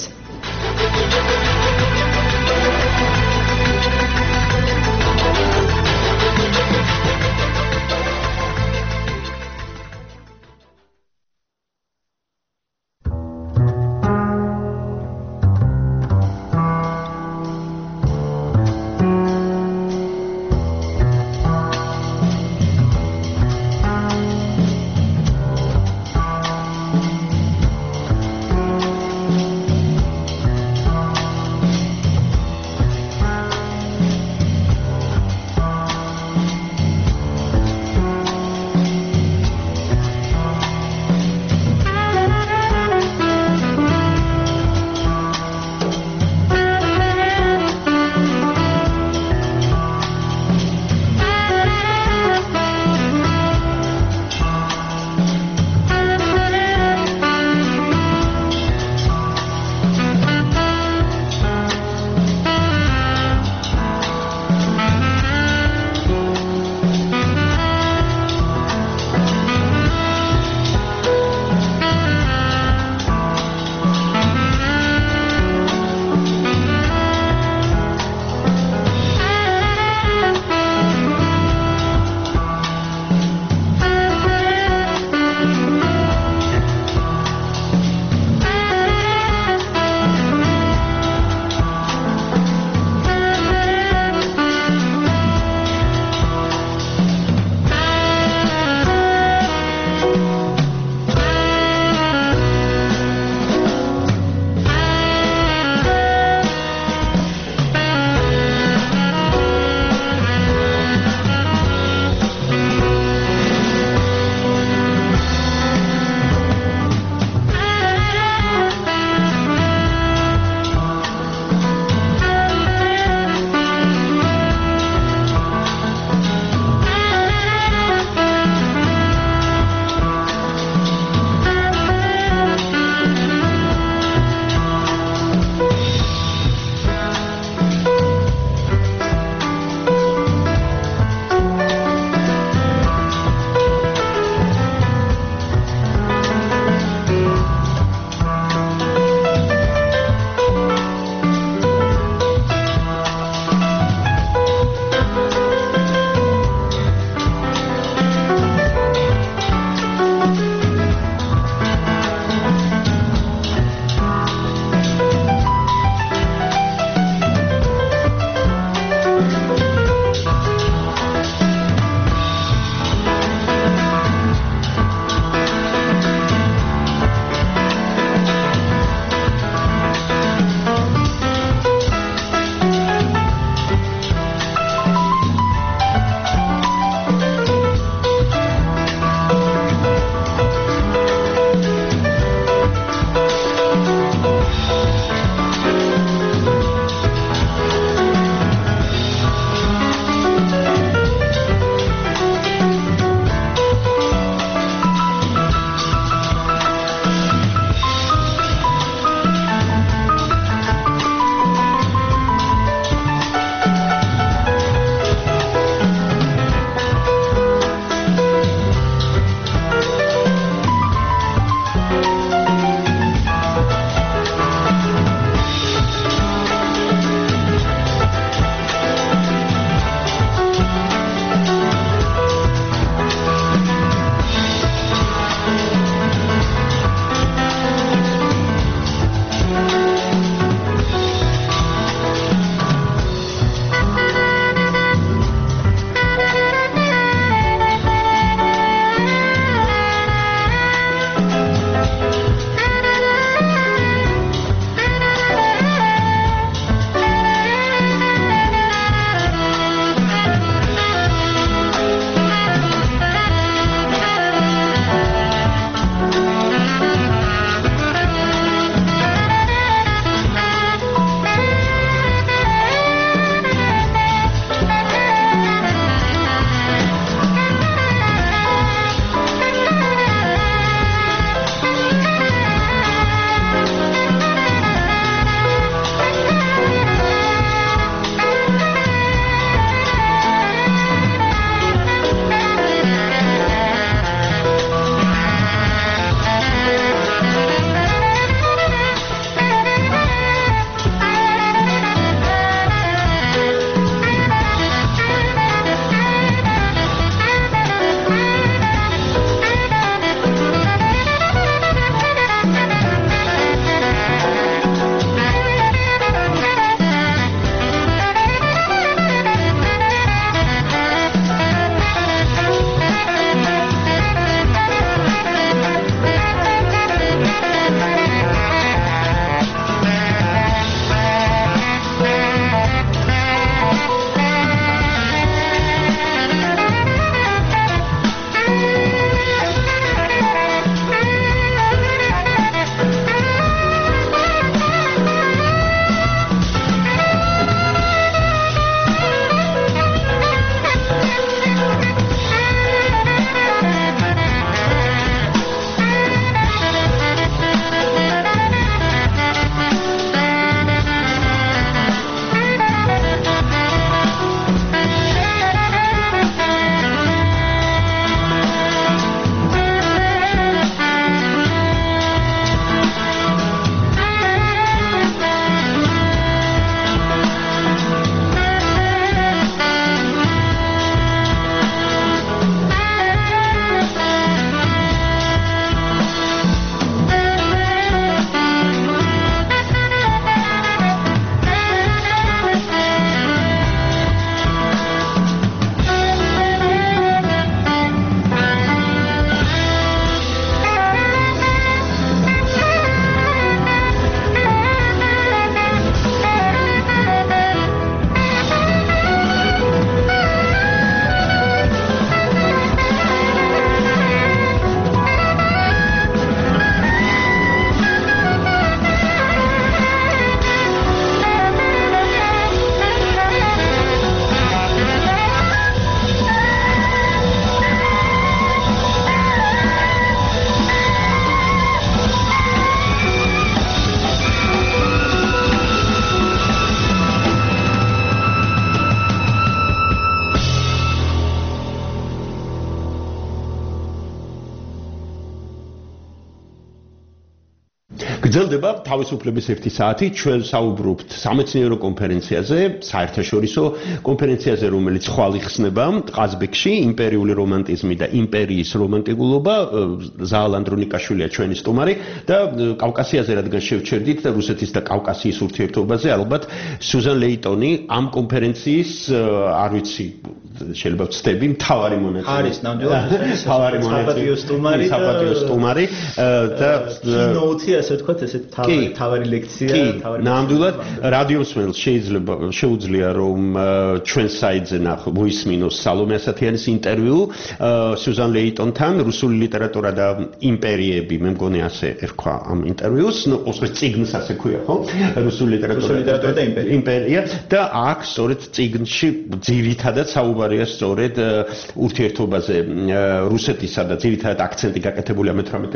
გრძელდება თავისუფლების 1 საათი, ჩვენ საუბრობთ სამეცნიერო კონფერენციაზე, საერთაშორისო კონფერენციაზე, რომელიც ხვალ იხსნება ყაზბეგში, იმპერიული რომანტიზმი და იმპერიის რომანტიკულობა, ზაალ ანდრონიკაშვილია ჩვენი სტუმარი და კავკასიაზე რადგან შევჩერდით და რუსეთის და კავკასიის ურთიერთობაზე, ალბათ სუზან ლეიტონი ამ კონფერენციის არ ვიცი შეიძლება ვცდები მთავარი მონაწილე არის ნამდვილად მთავარი მონაწილე საპატიო სტუმარი და keynote-ი ასე ვთქვათ, ესეთ მთავარი ლექცია, თავარი ნამდვილად რადიოსმენელს შეუძლია რომ ჩვენ საიტზე მოისმინოს სალომე ასათიანის ინტერვიუ სუზან ლეიტონთან რუსული ლიტერატურა და იმპერიები მე მგონი ასე ერქვა ამ ინტერვიუს უბრალოდ წიგნს ასე ქვია ხო რუსული ლიტერატურა და იმპერია და აქ სწორედ წიგნში ძირითადად საუბარია სწორედ ურთიერთობაზე რუსეთისა და ძირითადად აქცენტი გაკეთებულია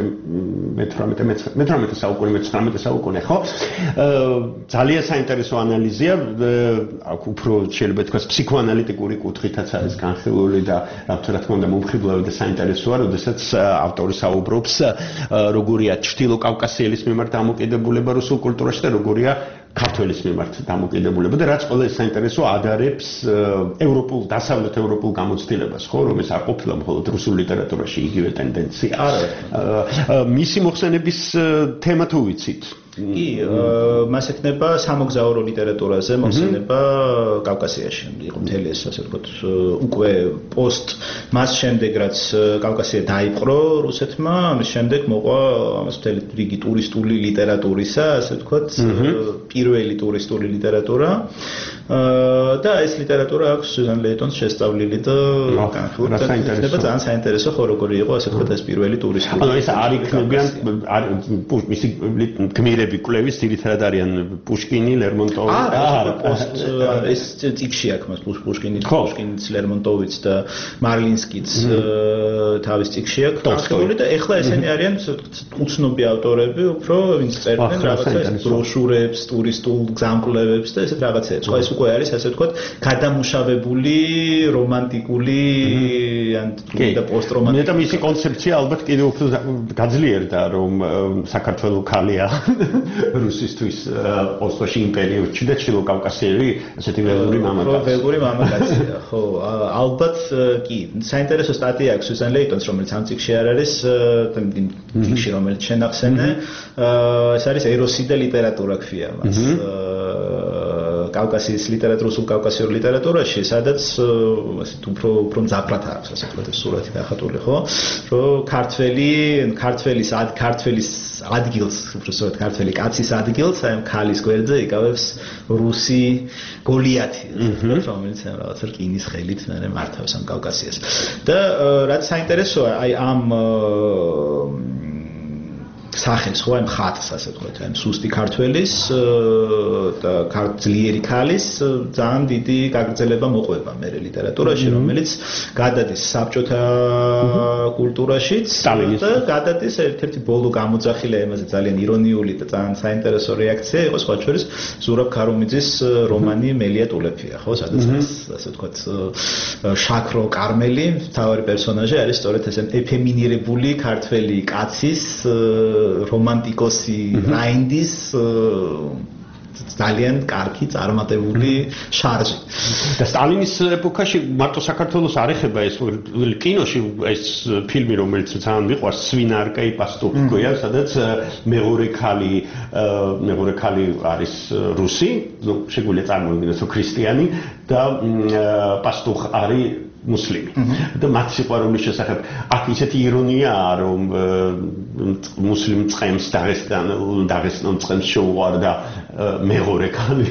მე-18 საუკუნე ხო ძალიან საინტერესო ანალიზია აქ უფრო შეიძლება თქვას ფსიქოანალიტიკური კუთხითაც არის განხილული და რა თქმა უნდა მომხიბლავი და საინტერესოა როდესაც ავტორი საუბრობს როგორია ჩრდილო კავკასიელის მიმართ დამოკიდებულება რუსულ კულტურაში და როგორია ქართველის მიმართ დამოკიდებულება და რაც ყველა საინტერესო ადარებს ევროპულ დასავლეთ ევროპულ გამოცდილებას ხო რომელიც არ ყოფილა მხოლოდ რუსულ ლიტერატურაში იგივე ტენდენცია მისი მოხსენების თემა თუ ვიცით კი მას ეკნება სამოგზაურო ლიტერატურაზე მოხსენება კავკასიაში იყო მთელი ეს ასე ვთქვათ უკვე პოსტ მას შემდეგ რაც კავკასია დაიპყრო რუსეთმა ამის შემდეგ მოყვა ამას მთელი რიგი ტურისტული ლიტერატურისა ასე ვთქვათ პირველი ტურისტული ლიტერატურა და ეს ლიტერატურა აქვს სუზან ლეიტონს შესწავლილი და განხილული და ძალიან საინტერესო ხო როგორი იყო ასე ვთქვათ ეს პირველი ტურისტული ანუ ეს არ იქნებიან მისი გმირები კვლევის ძირითადად არიან პუშკინი, ლერმონტოვი არა პოსტ ეს წიგნში აქვს მას პუშკინიც, ლერმონტოვიც და მარლინსკიც თავის წიგნში აქვს განხილული და ეხლა ესენი არიან უცნობი ავტორები უფრო ვინც წერდნენ რაღაცა ეს ბროშურებს, ტურისტულ გზამკვლევებს და ესეთ რაღაცეებს ხო ეს უკვე არის ასე ვთქვათ გადამუშავებული რომანტიკული ან და პოსტრომანტიკული მე და მისი კონცეფცია ალბათ კიდევ უფრო გაძლიერდა რომ საქართველოს ქალია რუსისთვის ოსტოში იმპერიოდში და ჩრდილო კავკასიელი ასეთი ველური მამაკაცია ხო ალბათ კი საინტერესო სტატია აქვს სუზან ლეიტონს რომელიც ამ წიგნში არ არის წიგნში რომელიც შენახსენე ეს არის ეროსი და ლიტერატურა ქვია მას კავკასიის რუსულ კავკასიურ ლიტერატურაში სადაც ასეთ უფრო მძაფრად აქვს ასე ვთქვათ ეს სურათი დახატული ხო რომ ქართველის ადგილს უფრო სწორედ ქართველი კაცის ადგილს აი ამ ქალის გვერდზე იკავებს რუსი გოლიათი რომელიც რაღაცა რკინის ხელით მე მართავს ამ კავკასიას და რაც საინტერესოა აი ამ სახელს ხო ამ ხატს ასე ვთქვათ ამ სუსტი ქართველის და ძლიერი ქალის ძალიან დიდი გაგრძელება მოყვება მე ლიტერატურაში რომელიც გადადის საბჭოთა კულტურაშიც და გადადის ერთ-ერთი ბოლო გამოძახილი ამაზე ძალიან ირონიული და ძალიან საინტერესო რეაქცია იყო სხვა შორის ზურაბ ქარუმიძის რომანი მელია ტულეფია ხო სადაც ასე ვთქვათ შაქრო კარმელი მთავარი პერსონაჟი არის სწორედ ეს ეფემინირებული ქართველი კაცის რომანტიკოსი რაინდის ძალიან კარგი წარმატებული შარჟი. და სტალინის ეპოქაში მარტო საქართველოს არ ეხება ეს კინოში ეს ფილმი რომელიც ძალიან მიყვარს სვინარკაი პასტუხი გოია სადაც მეორე ქალი არის რუსი, ну შეგვიძლია წარმოვიდგინოთ ქრისტიანი და პასტუხ არის მუსლიმი. და მათ სიყვარულის შესახებ აქ ისეთი ირონიაა რომ მუსლიმ წყემს დაღესტნელ წყემს შეუყვარდა მეორე ქალი.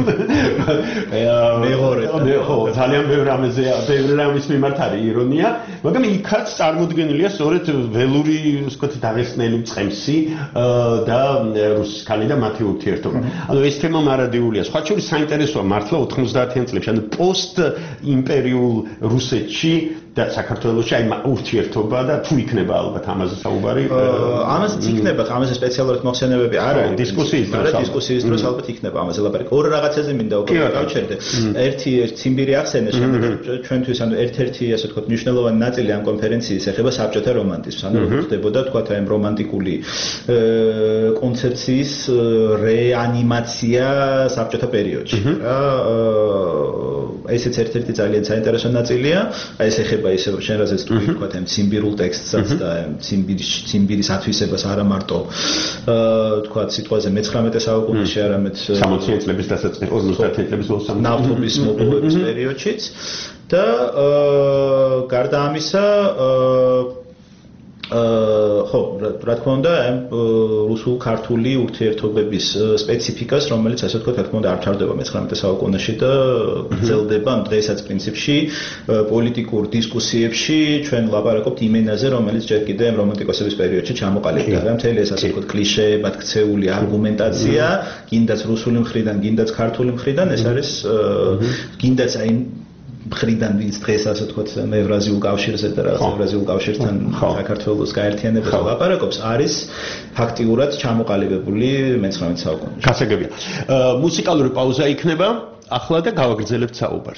ძალიან ბევრი რამის მიმართ არის ირონია, მაგრამ იქაც წარმოდგენილია სწორედ ველური ვთქვათ დაღესტნელი წყემსი და რუსის ქალი და მათი ურთიერთობა. ანუ ეს თემა მარადიულია. სხვა შორის საინტერესოა მართლა 90-იან წლებში, ანუ პოსტ იმპერიულ რუსეთში და საქართველოში აი ურთიერთობა და თუ იქნება ალბათ ამაზე საუბარი ამაზეც იქნება, ამაზე სპეციალურად მოხსენებები არ არის დისკუსიის დროს ალბათ იქნება ამაზე ლაპარაკი. ორი რაღაცაზე მინდა უკვე გავჩერდე. ერთი ციმბირი ახსენეს, ჩვენთვის ანუ ერთ-ერთი ასე ვთქვათ მნიშვნელოვანი ნაწილი ამ კონფერენციის ეხება საბჭოთა რომანტიზმს. ანუ როგორ ხდებოდა თქვათ აი ამ რომანტიკული კონცეფციის რეანიმაცია საბჭოთა პერიოდში. რა ესეც ერთ-ერთი ძალიან საინტერესო ნაწილია. აი ეს ეხება ისე შენ რაზეც თქვათ ამ ციმბირულ ტექსტსაც და ციმბირის ათვისებას არა მარტო თქვათ სიტყვაზე მე-19 საუკუნეში, არამედ 60-იან წლების დასაწყისში 50-იან წლების ბოლოს ნავთობის მოპოვების პერიოდშიც და გარდა ამისა ხო, რა თქმა უნდა, ამ რუსულ-ქართული ურთიერთობების სპეციფიკას, რომელიც ასე ვთქვათ, რა თქმა უნდა, არ ჩარდება მე-19 საუკუნეში და გრძელდება დღესაც პრინციპში პოლიტიკურ დისკუსიებში ჩვენ ვლაპარაკობთ იმ ენაზე, რომელიც ჯერ კიდე ამ რომანტიკოსების პერიოდში ჩამოყალიბდა. რა მთელი ეს ასე ვთქვათ, კლიშეებად ქცეული არგუმენტაცია, გინდაც რუსული მხრიდან, გინდაც ქართული მხრიდან, ეს არის გინდაც აი მხრიდან ვინც დღეს ასე ვთქვათ ევრაზიულ კავშირზე და რაღაც ევრაზიულ კავშირთან საქართველოს გაერთიანებაზე ლაპარაკობს, არის ფაქტიურად ჩამოყალიბებული მე-19 საუკუნეში. გასაგებია. მუსიკალური პაუზა იქნება ახლა და გავაგრძელებთ საუბარს.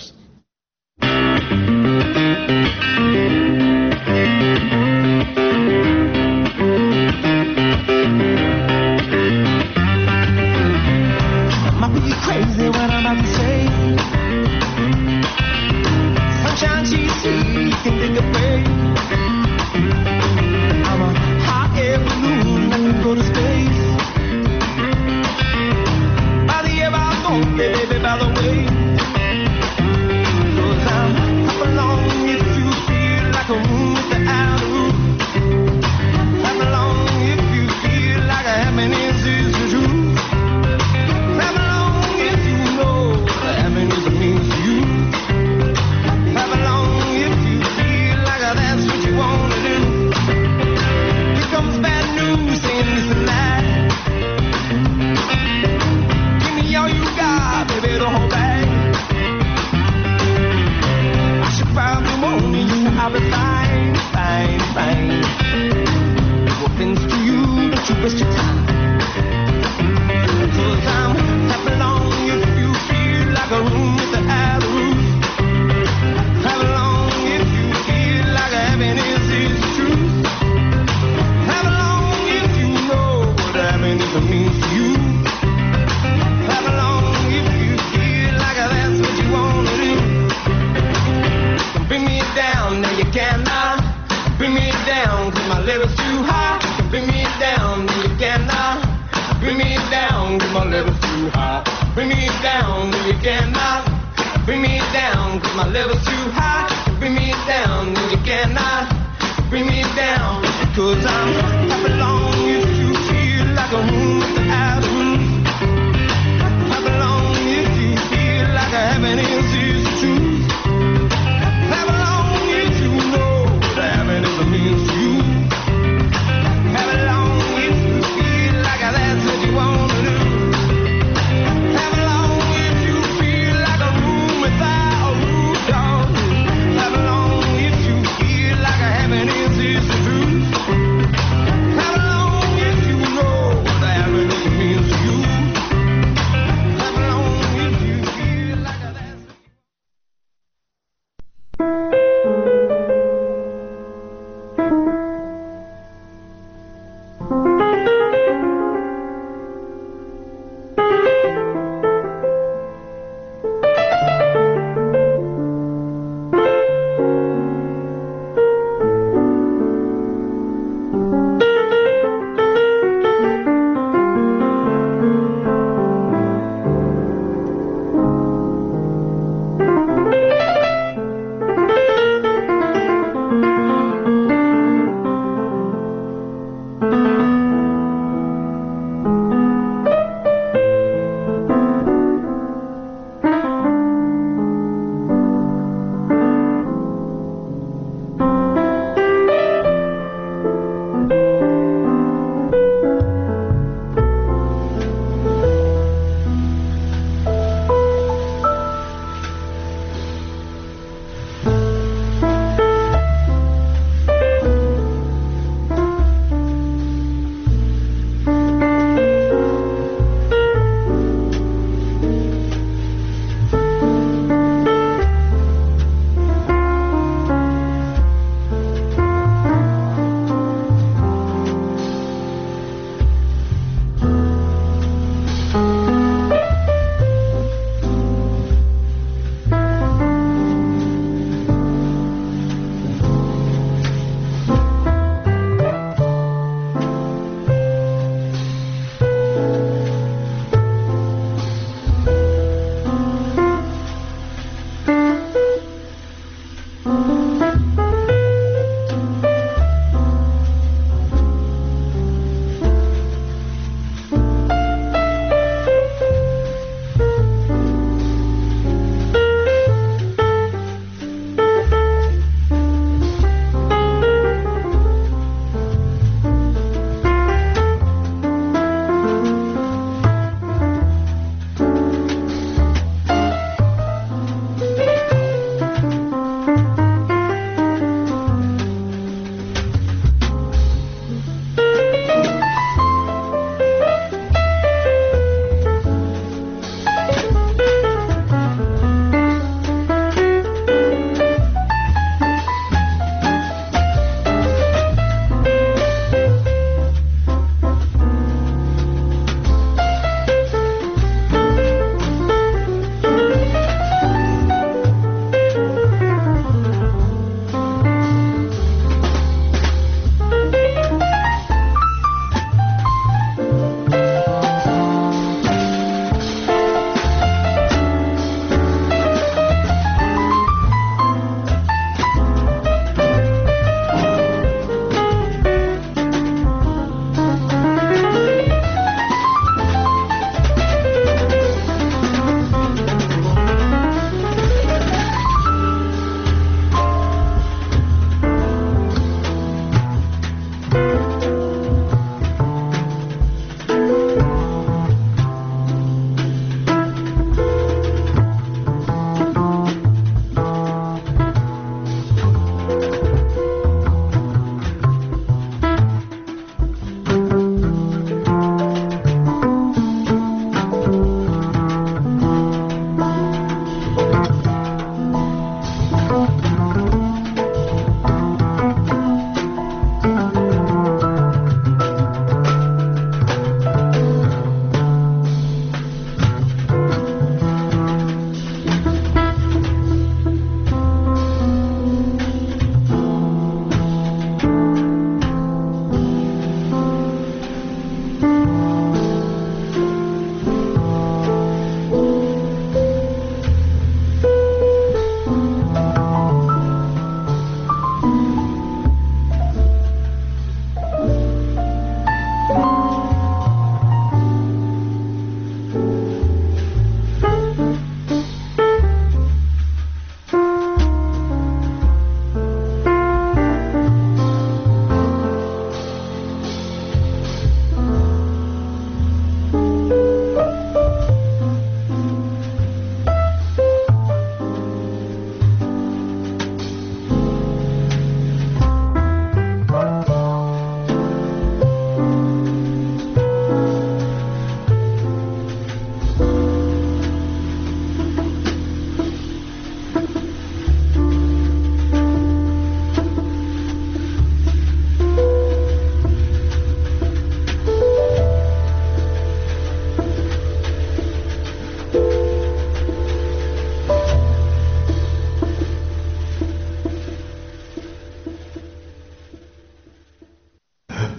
Means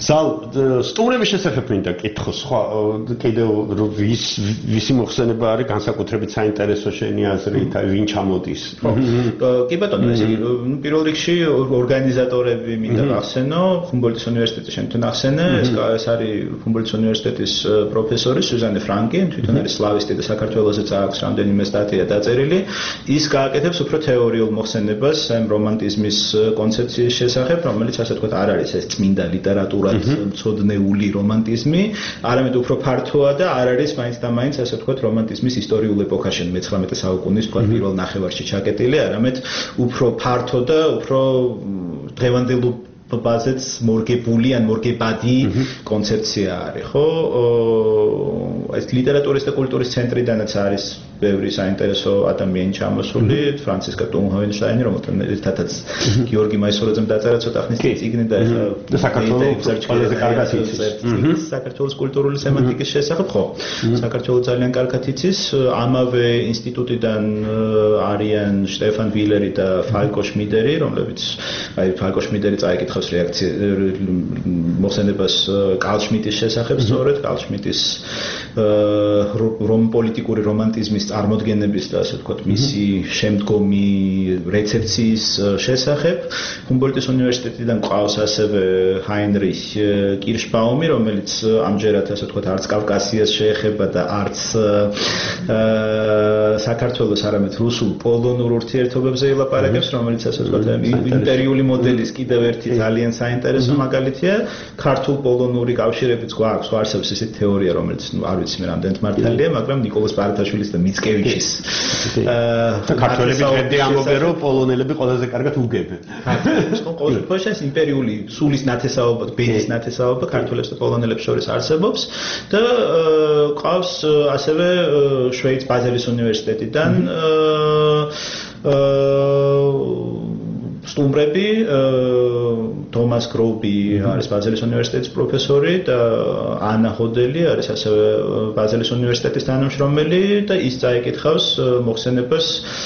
ზალ სტუმრების შესახებ მინდა კითხო სხვა კიდევ ვისი მოხსენება არის განსაკუთრებით საინტერესო შენი აზრით ვინ ჩამოდის კი ბატონო ესე პირველ რიგში ორგანიზატორები მინდა გახსენო ჰუმბოლდტის უნივერსიტეტის შემდგომ ახსენე ეს არის ჰუმბოლდტის უნივერსიტეტის პროფესორი სუზანე ფრანკი თვითონ არის სლავისტი და საქართველოსაც აქვს რამდენიმე სტატია დაწერილი ის გააკეთებს უფრო თეორიულ მოხსენებას ამ რომანტიზმის კონცეფციის შესახებ რომელიც ასე ვთქვათ არ არის ეს წმინდა ლიტერატურად მცოდნეული რომანტიზმი არამედ უფრო ფართოა და არ არის მაინც და მაინც ასე ვთქვათ რომანტიზმის ისტორიულ ეპოქაში 19 საუკუნის თქვა პირველ ნახევარში ჩაკეტილი არამედ უფრო ფართო და უფრო დღევანდელობაზეც მორგებული ან მორგებადი კონცეფცია არის ხო ეს ლიტერატურის და კულტურის ცენტრიდანაც არის ბევრი საინტერესო ადამიანი ჩამოსული ფრანცისკა ტუნჰოენშტაინი რომელთან ერთადაც გიორგი მაისურაძემ დაწერა ცოტა ხნის წიგნი და ეხლა საქართველოს ყველაზე კარგად იცის საქართველოს კულტურული სემანტიკის შესახებ ხო საქართველოს ძალიან კარგად იცის ამავე ინსტიტუტიდან არიან შტეფან ვილერი და ფალკო შმიდერი რომლებიც აი ფალკო შმიდერი წაიკითხავს მოხსენებას კარლ შმიტის შესახებ სწორედ კარლ შმიტის პოლიტიკური რომანტიზმის წარმოდგენების და ასე ვთქვათ მისი შემდგომი რეცეფციის შესახებ ჰუმბოლდტის უნივერსიტეტიდან ყავს ასევე ჰაინრიხ კირშბაუმი რომელიც ამჯერად ასე ვთქვათ არც კავკასიას შეეხება და არც საქართველოს არამედ რუსულ პოლონურ ურთიერთობებზე ილაპარაკებს რომელიც ასე ვთქვათ იმპერიული მოდელის კიდევ ერთი ძალიან საინტერესო მაგალითია ქართულ პოლონური კავშირებიც გვაქვს არსებობს ესეთი თეორია რომელიც არ ვიცი მე რამდენად მართალია მაგრამ ნიკოლოზ პარათაშვილის და მიცკევიჩის ქართველები დღემდე ამბობენ რომ პოლონელები ყველაზე კარგად უგებენ ყოველთვის ეს იმპერიული სულის ნათესაობა ბედის ნათესაობა ქართველებს და პოლონელებს შორის არსებობს და ყავს ასევე შვეიცის ბაზელის უნივერსიტეტიდან სტუმრები თომას გროუბი არის ბაზელის უნივერსიტეტის პროფესორი და ანა ჰოდელი არის ასევე ბაზელის უნივერსიტეტის თანამშრომელი და ის წაიკითხავს მოხსენებას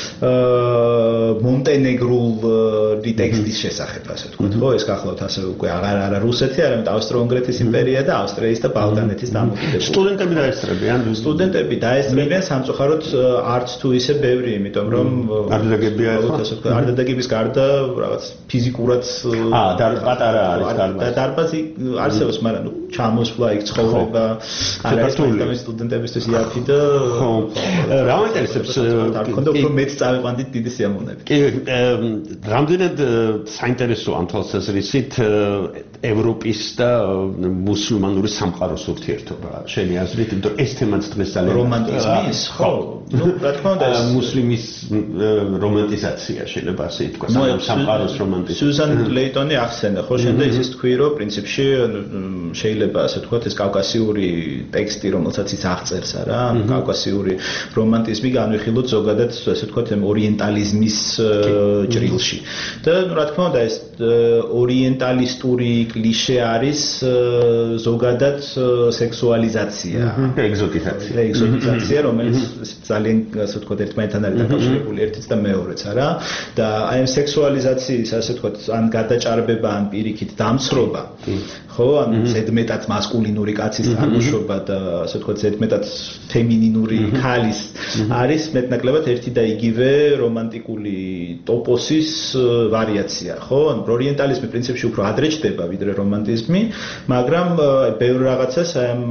მონტენეგრული ტექსტის შესახებ ასე ვთქვათ ხო ეს გახლავთ ასე უკვე არა რუსეთი არამედ ავსტრო-უნგრეთის იმპერია და ავსტრიის და ბალკანეთის დამოკიდებულება სტუდენტები დაესწრებიან სტუდენტები დაესწრებიან სამწუხაროდ არც თუ ისე ბევრი იმიტომ რომ არ დაგების გარდა რაღაც ფიზიკურად პატარა არის დარბაზი არსებობს მაგრამ ჩამოსვლა იქ ცხოვრება არ არის მაგამის სტუდენტებისთვის იაფი და რა ინტერესებს არ ქონდა უფრო მეც წავიყვანდით დიდი სიამოვნებით კი რამდენად საინტერესო ამ თვალსაზრისით ევროპის და მუსულმანური სამყაროს ურთიერთობა შენი აზრით იმიტომ ეს თემაც დღეს ძალიან რომანტიზმის ხო ну რა თქმა უნდა მუსლიმის რომანტიზაცია შეიძლება ასე ითქვას სამყაროს რომანტიზმი სუზან ლეიტონი ახსენდა ხო შენდა ისიც თქვი რომ პრინციპში შეიძლება ასე ვთქვათ ეს კავკასიური ტექსტი რომელსაც ის აღწერს არა კავკასიური რომანტიზმი განვიხილოთ ზოგადად ასე ვთქვათ ორიენტალიზმის ჭრილში და ну რა თქმა უნდა ეს ორიენტალისტური კლიშე არის ზოგადად სექსუალიზაცია ეგზოტიზაცია რომელიც ძალიან ასე ვთქვათ ერთმანეთთან არის დაკავშირებული ერთიც და მეორეც არა და აი ამ სექსუალიზაციის ასე ვთქვათ ან გადაჭარბება ან პირიქით დამცრობა ხო ან ზედმეტად მასკულინური კაცის წარმოშობა და ასე ვთქვათ ზედმეტად ფემინინური ქალის არის მეტნაკლებად ერთი და იგივე რომანტიკული ტოპოსის ვარიაცია ხო ან ორიენტალიზმი პრინციპში უფრო ადრე ჩდება ვიდრე რომანტიზმი მაგრამ ბევრ რაღაცას ამ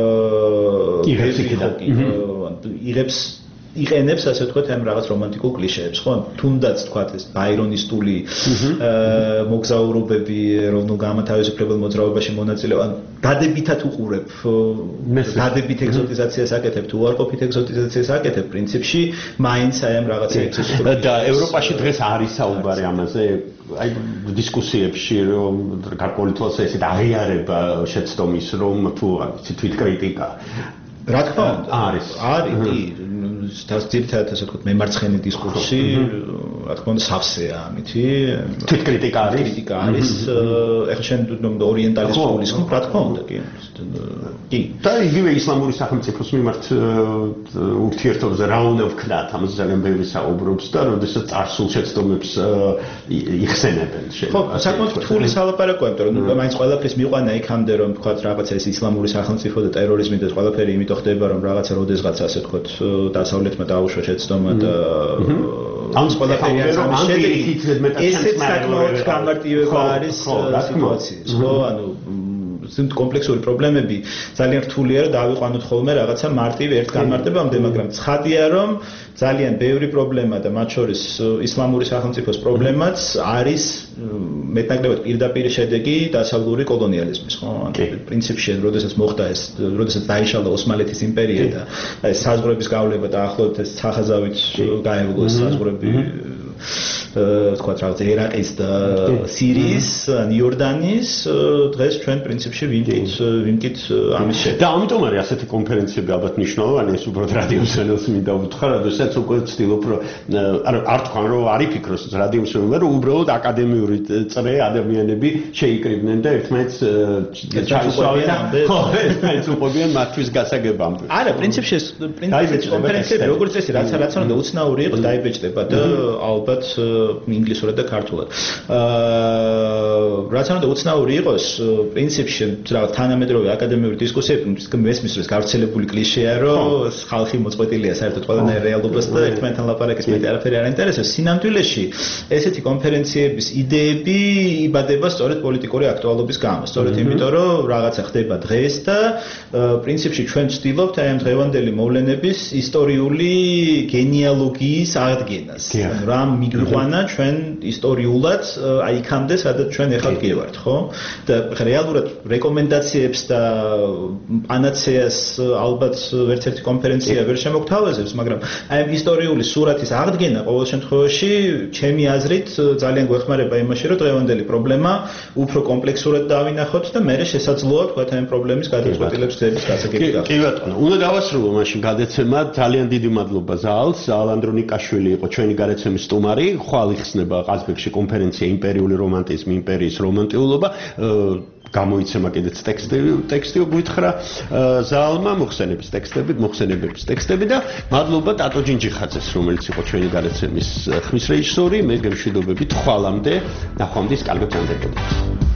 იღებს იყენებს ასე ვთქვათ ამ რაღაც რომანტიკულ კლიშეებს ხო თუნდაც ვთქვათ ეს ბაირონისტული მოგზაურობები ეროვნულ გამათავისუფლებელ მოძრაობაში მონაწილეობა დადებითად უყურებ დადებით ეგზოტიზაციას აკეთებ თუ უარყოფით ეგზოტიზაციას აკეთებ პრინციპში მაინც აი ამ რაღაცა ეგზოტიზაცია და ევროპაში დღეს არის საუბარი ამაზე აი დისკუსიებში რომ გარკვეული თვალსაზრისით აღიარება შეცდომის რომ თუ თვით კრიტიკა რა თქმა უნდა არის კი ძირითადად ასე ვთქვათ მემარცხენე დისკურსი რა თქმა უნდა სავსეა ამითი კრიტიკა არის ეხლა შენ ორიენტალისტული ხომ რა თქმა უნდა კი და იგივე ისლამური სახელმწიფოს მიმართ ურთიერთობაზე რა უნდა ვქნათ ამაზე ძალიან ბევრი საუბრობს და როდესაც წარსულ შეცდომებს იხსენებენ ხო საკმაოდ რთული სალაპარაკოა იმიტომ რომ მაინც ყველაფრის მიყვანა იქამდე რომ თქვა რაღაცა ეს ისლამური სახელმწიფო და ტერორიზმი და ყველაფერი იმიტომ ხდება რომ რაღაცა როდესღაც ასე თქვა დასავლეთმა დაუშვა შეცდომა და ამის ყველაფერი ამის შედეგი ესეც საკმაოდ გამარტივება არის სიტუაციის ხო ანუ კომპლექსური პრობლემები ძალიან რთულია რომ დავიყვანოთ ხოლმე რაღაცა მარტივ ერთ განმარტებამდე მაგრამ ცხადია რომ ძალიან ბევრი პრობლემა და მათ შორის ისლამური სახელმწიფოს პრობლემაც არის მეტნაკლებად პირდაპირ შედეგი დასავლური კოლონიალიზმის ხო ანუ პრინციპში როდესაც მოხდა ეს როდესაც დაიშალა ოსმალეთის იმპერია და ეს საზღვრების გავლება და ახლობით ეს სახაზავით გაევლო ეს საზღვრები თქვა რაღაც ერაყის და სირიის, იორდანიის დღეს ჩვენ პრინციპში ვიმკით ამის შედეგი. და ამიტომ არის ასეთი კონფერენციები ალბათ მნიშვნელოვანი, ეს უბრალოდ რადიომსმენელს მინდა უთხრა, როდესაც უკვე ცდილობ რომ არ თქვან რომ არ იფიქროს რადიომსმენელმა რომ უბრალოდ აკადემიური წრე ადამიანები შეიკრიბნენ და ერთმანეთს ჩაისვავენ და ხო ერთმანეთს უყობიან მათთვის გასაგებამდე. არა, პრინციპში კონფერენციები როგორც წესი რაც უნდა უცნაური იყოს დაიბეჭდება და ალბათ ინგლისურად და ქართულად. რაც უნდა უცნაური იყოს, პრინციპში რაღაც თანამედროვე აკადემიური დისკუსიები მესმის რომ გავრცელებული კლიშეა, რომ ხალხი მოწყვეტილია საერთოდ ყველანაირ რეალობას და ერთმანეთთან ლაპარაკის მეტი არაფერი არ აინტერესებს. სინამდვილეში ესეთი კონფერენციების იდეები იბადება სწორედ პოლიტიკური აქტუალობის გამო. სწორედ იმიტომ რომ რაღაცა ხდება დღეს და პრინციპში ჩვენ ვცდილობთ აი ამ დღევანდელი მოვლენების ისტორიული გენეალოგიის აღდგენას. ანუ რა მიგვიყვანა ჩვენ ისტორიულად აი იქამდე სადაც ჩვენ ახლა ვიყავართ, ხო? და რეალურად რეკომენდაციებს და პანაცეას ალბათ ერთ ერთი კონფერენცია ვერ შემოგთავაზებს, მაგრამ აი ამ ისტორიული სურათის აღდგენა ყოველ შემთხვევაში ჩემი აზრით ძალიან გვეხმარება იმაში, რომ დღევანდელი პრობლემა უფრო კომპლექსურად დავინახოთ და მე შესაძლოა თქვა ამ პრობლემის გადაწყვეტილების გზების გასაგები გახდეს. კი ბატონო, უნდა გავასრულო მაშინ გადაცემა. ძალიან დიდი მადლობა ზალს. ალანდრონიკაშვილი იყო ჩვენი გადაცემის სტუმარი. ხვალ იხსნება ყაზბეგში კონფერენცია იმპერიული რომანტიზმი, იმპერიის რომანტიულობა. გამოიცემა კიდეც ტექსტი გვითხრა ზალმა მოხსენების ტექსტები და მადლობა ტატო ჯინჯიხაძეს რომელიც იყო ჩვენი გადაცემის ხმის რეჟისორი. მე გემშვიდობებით ხვალამდე ნახვამდის კარგად განდევნებოდეთ.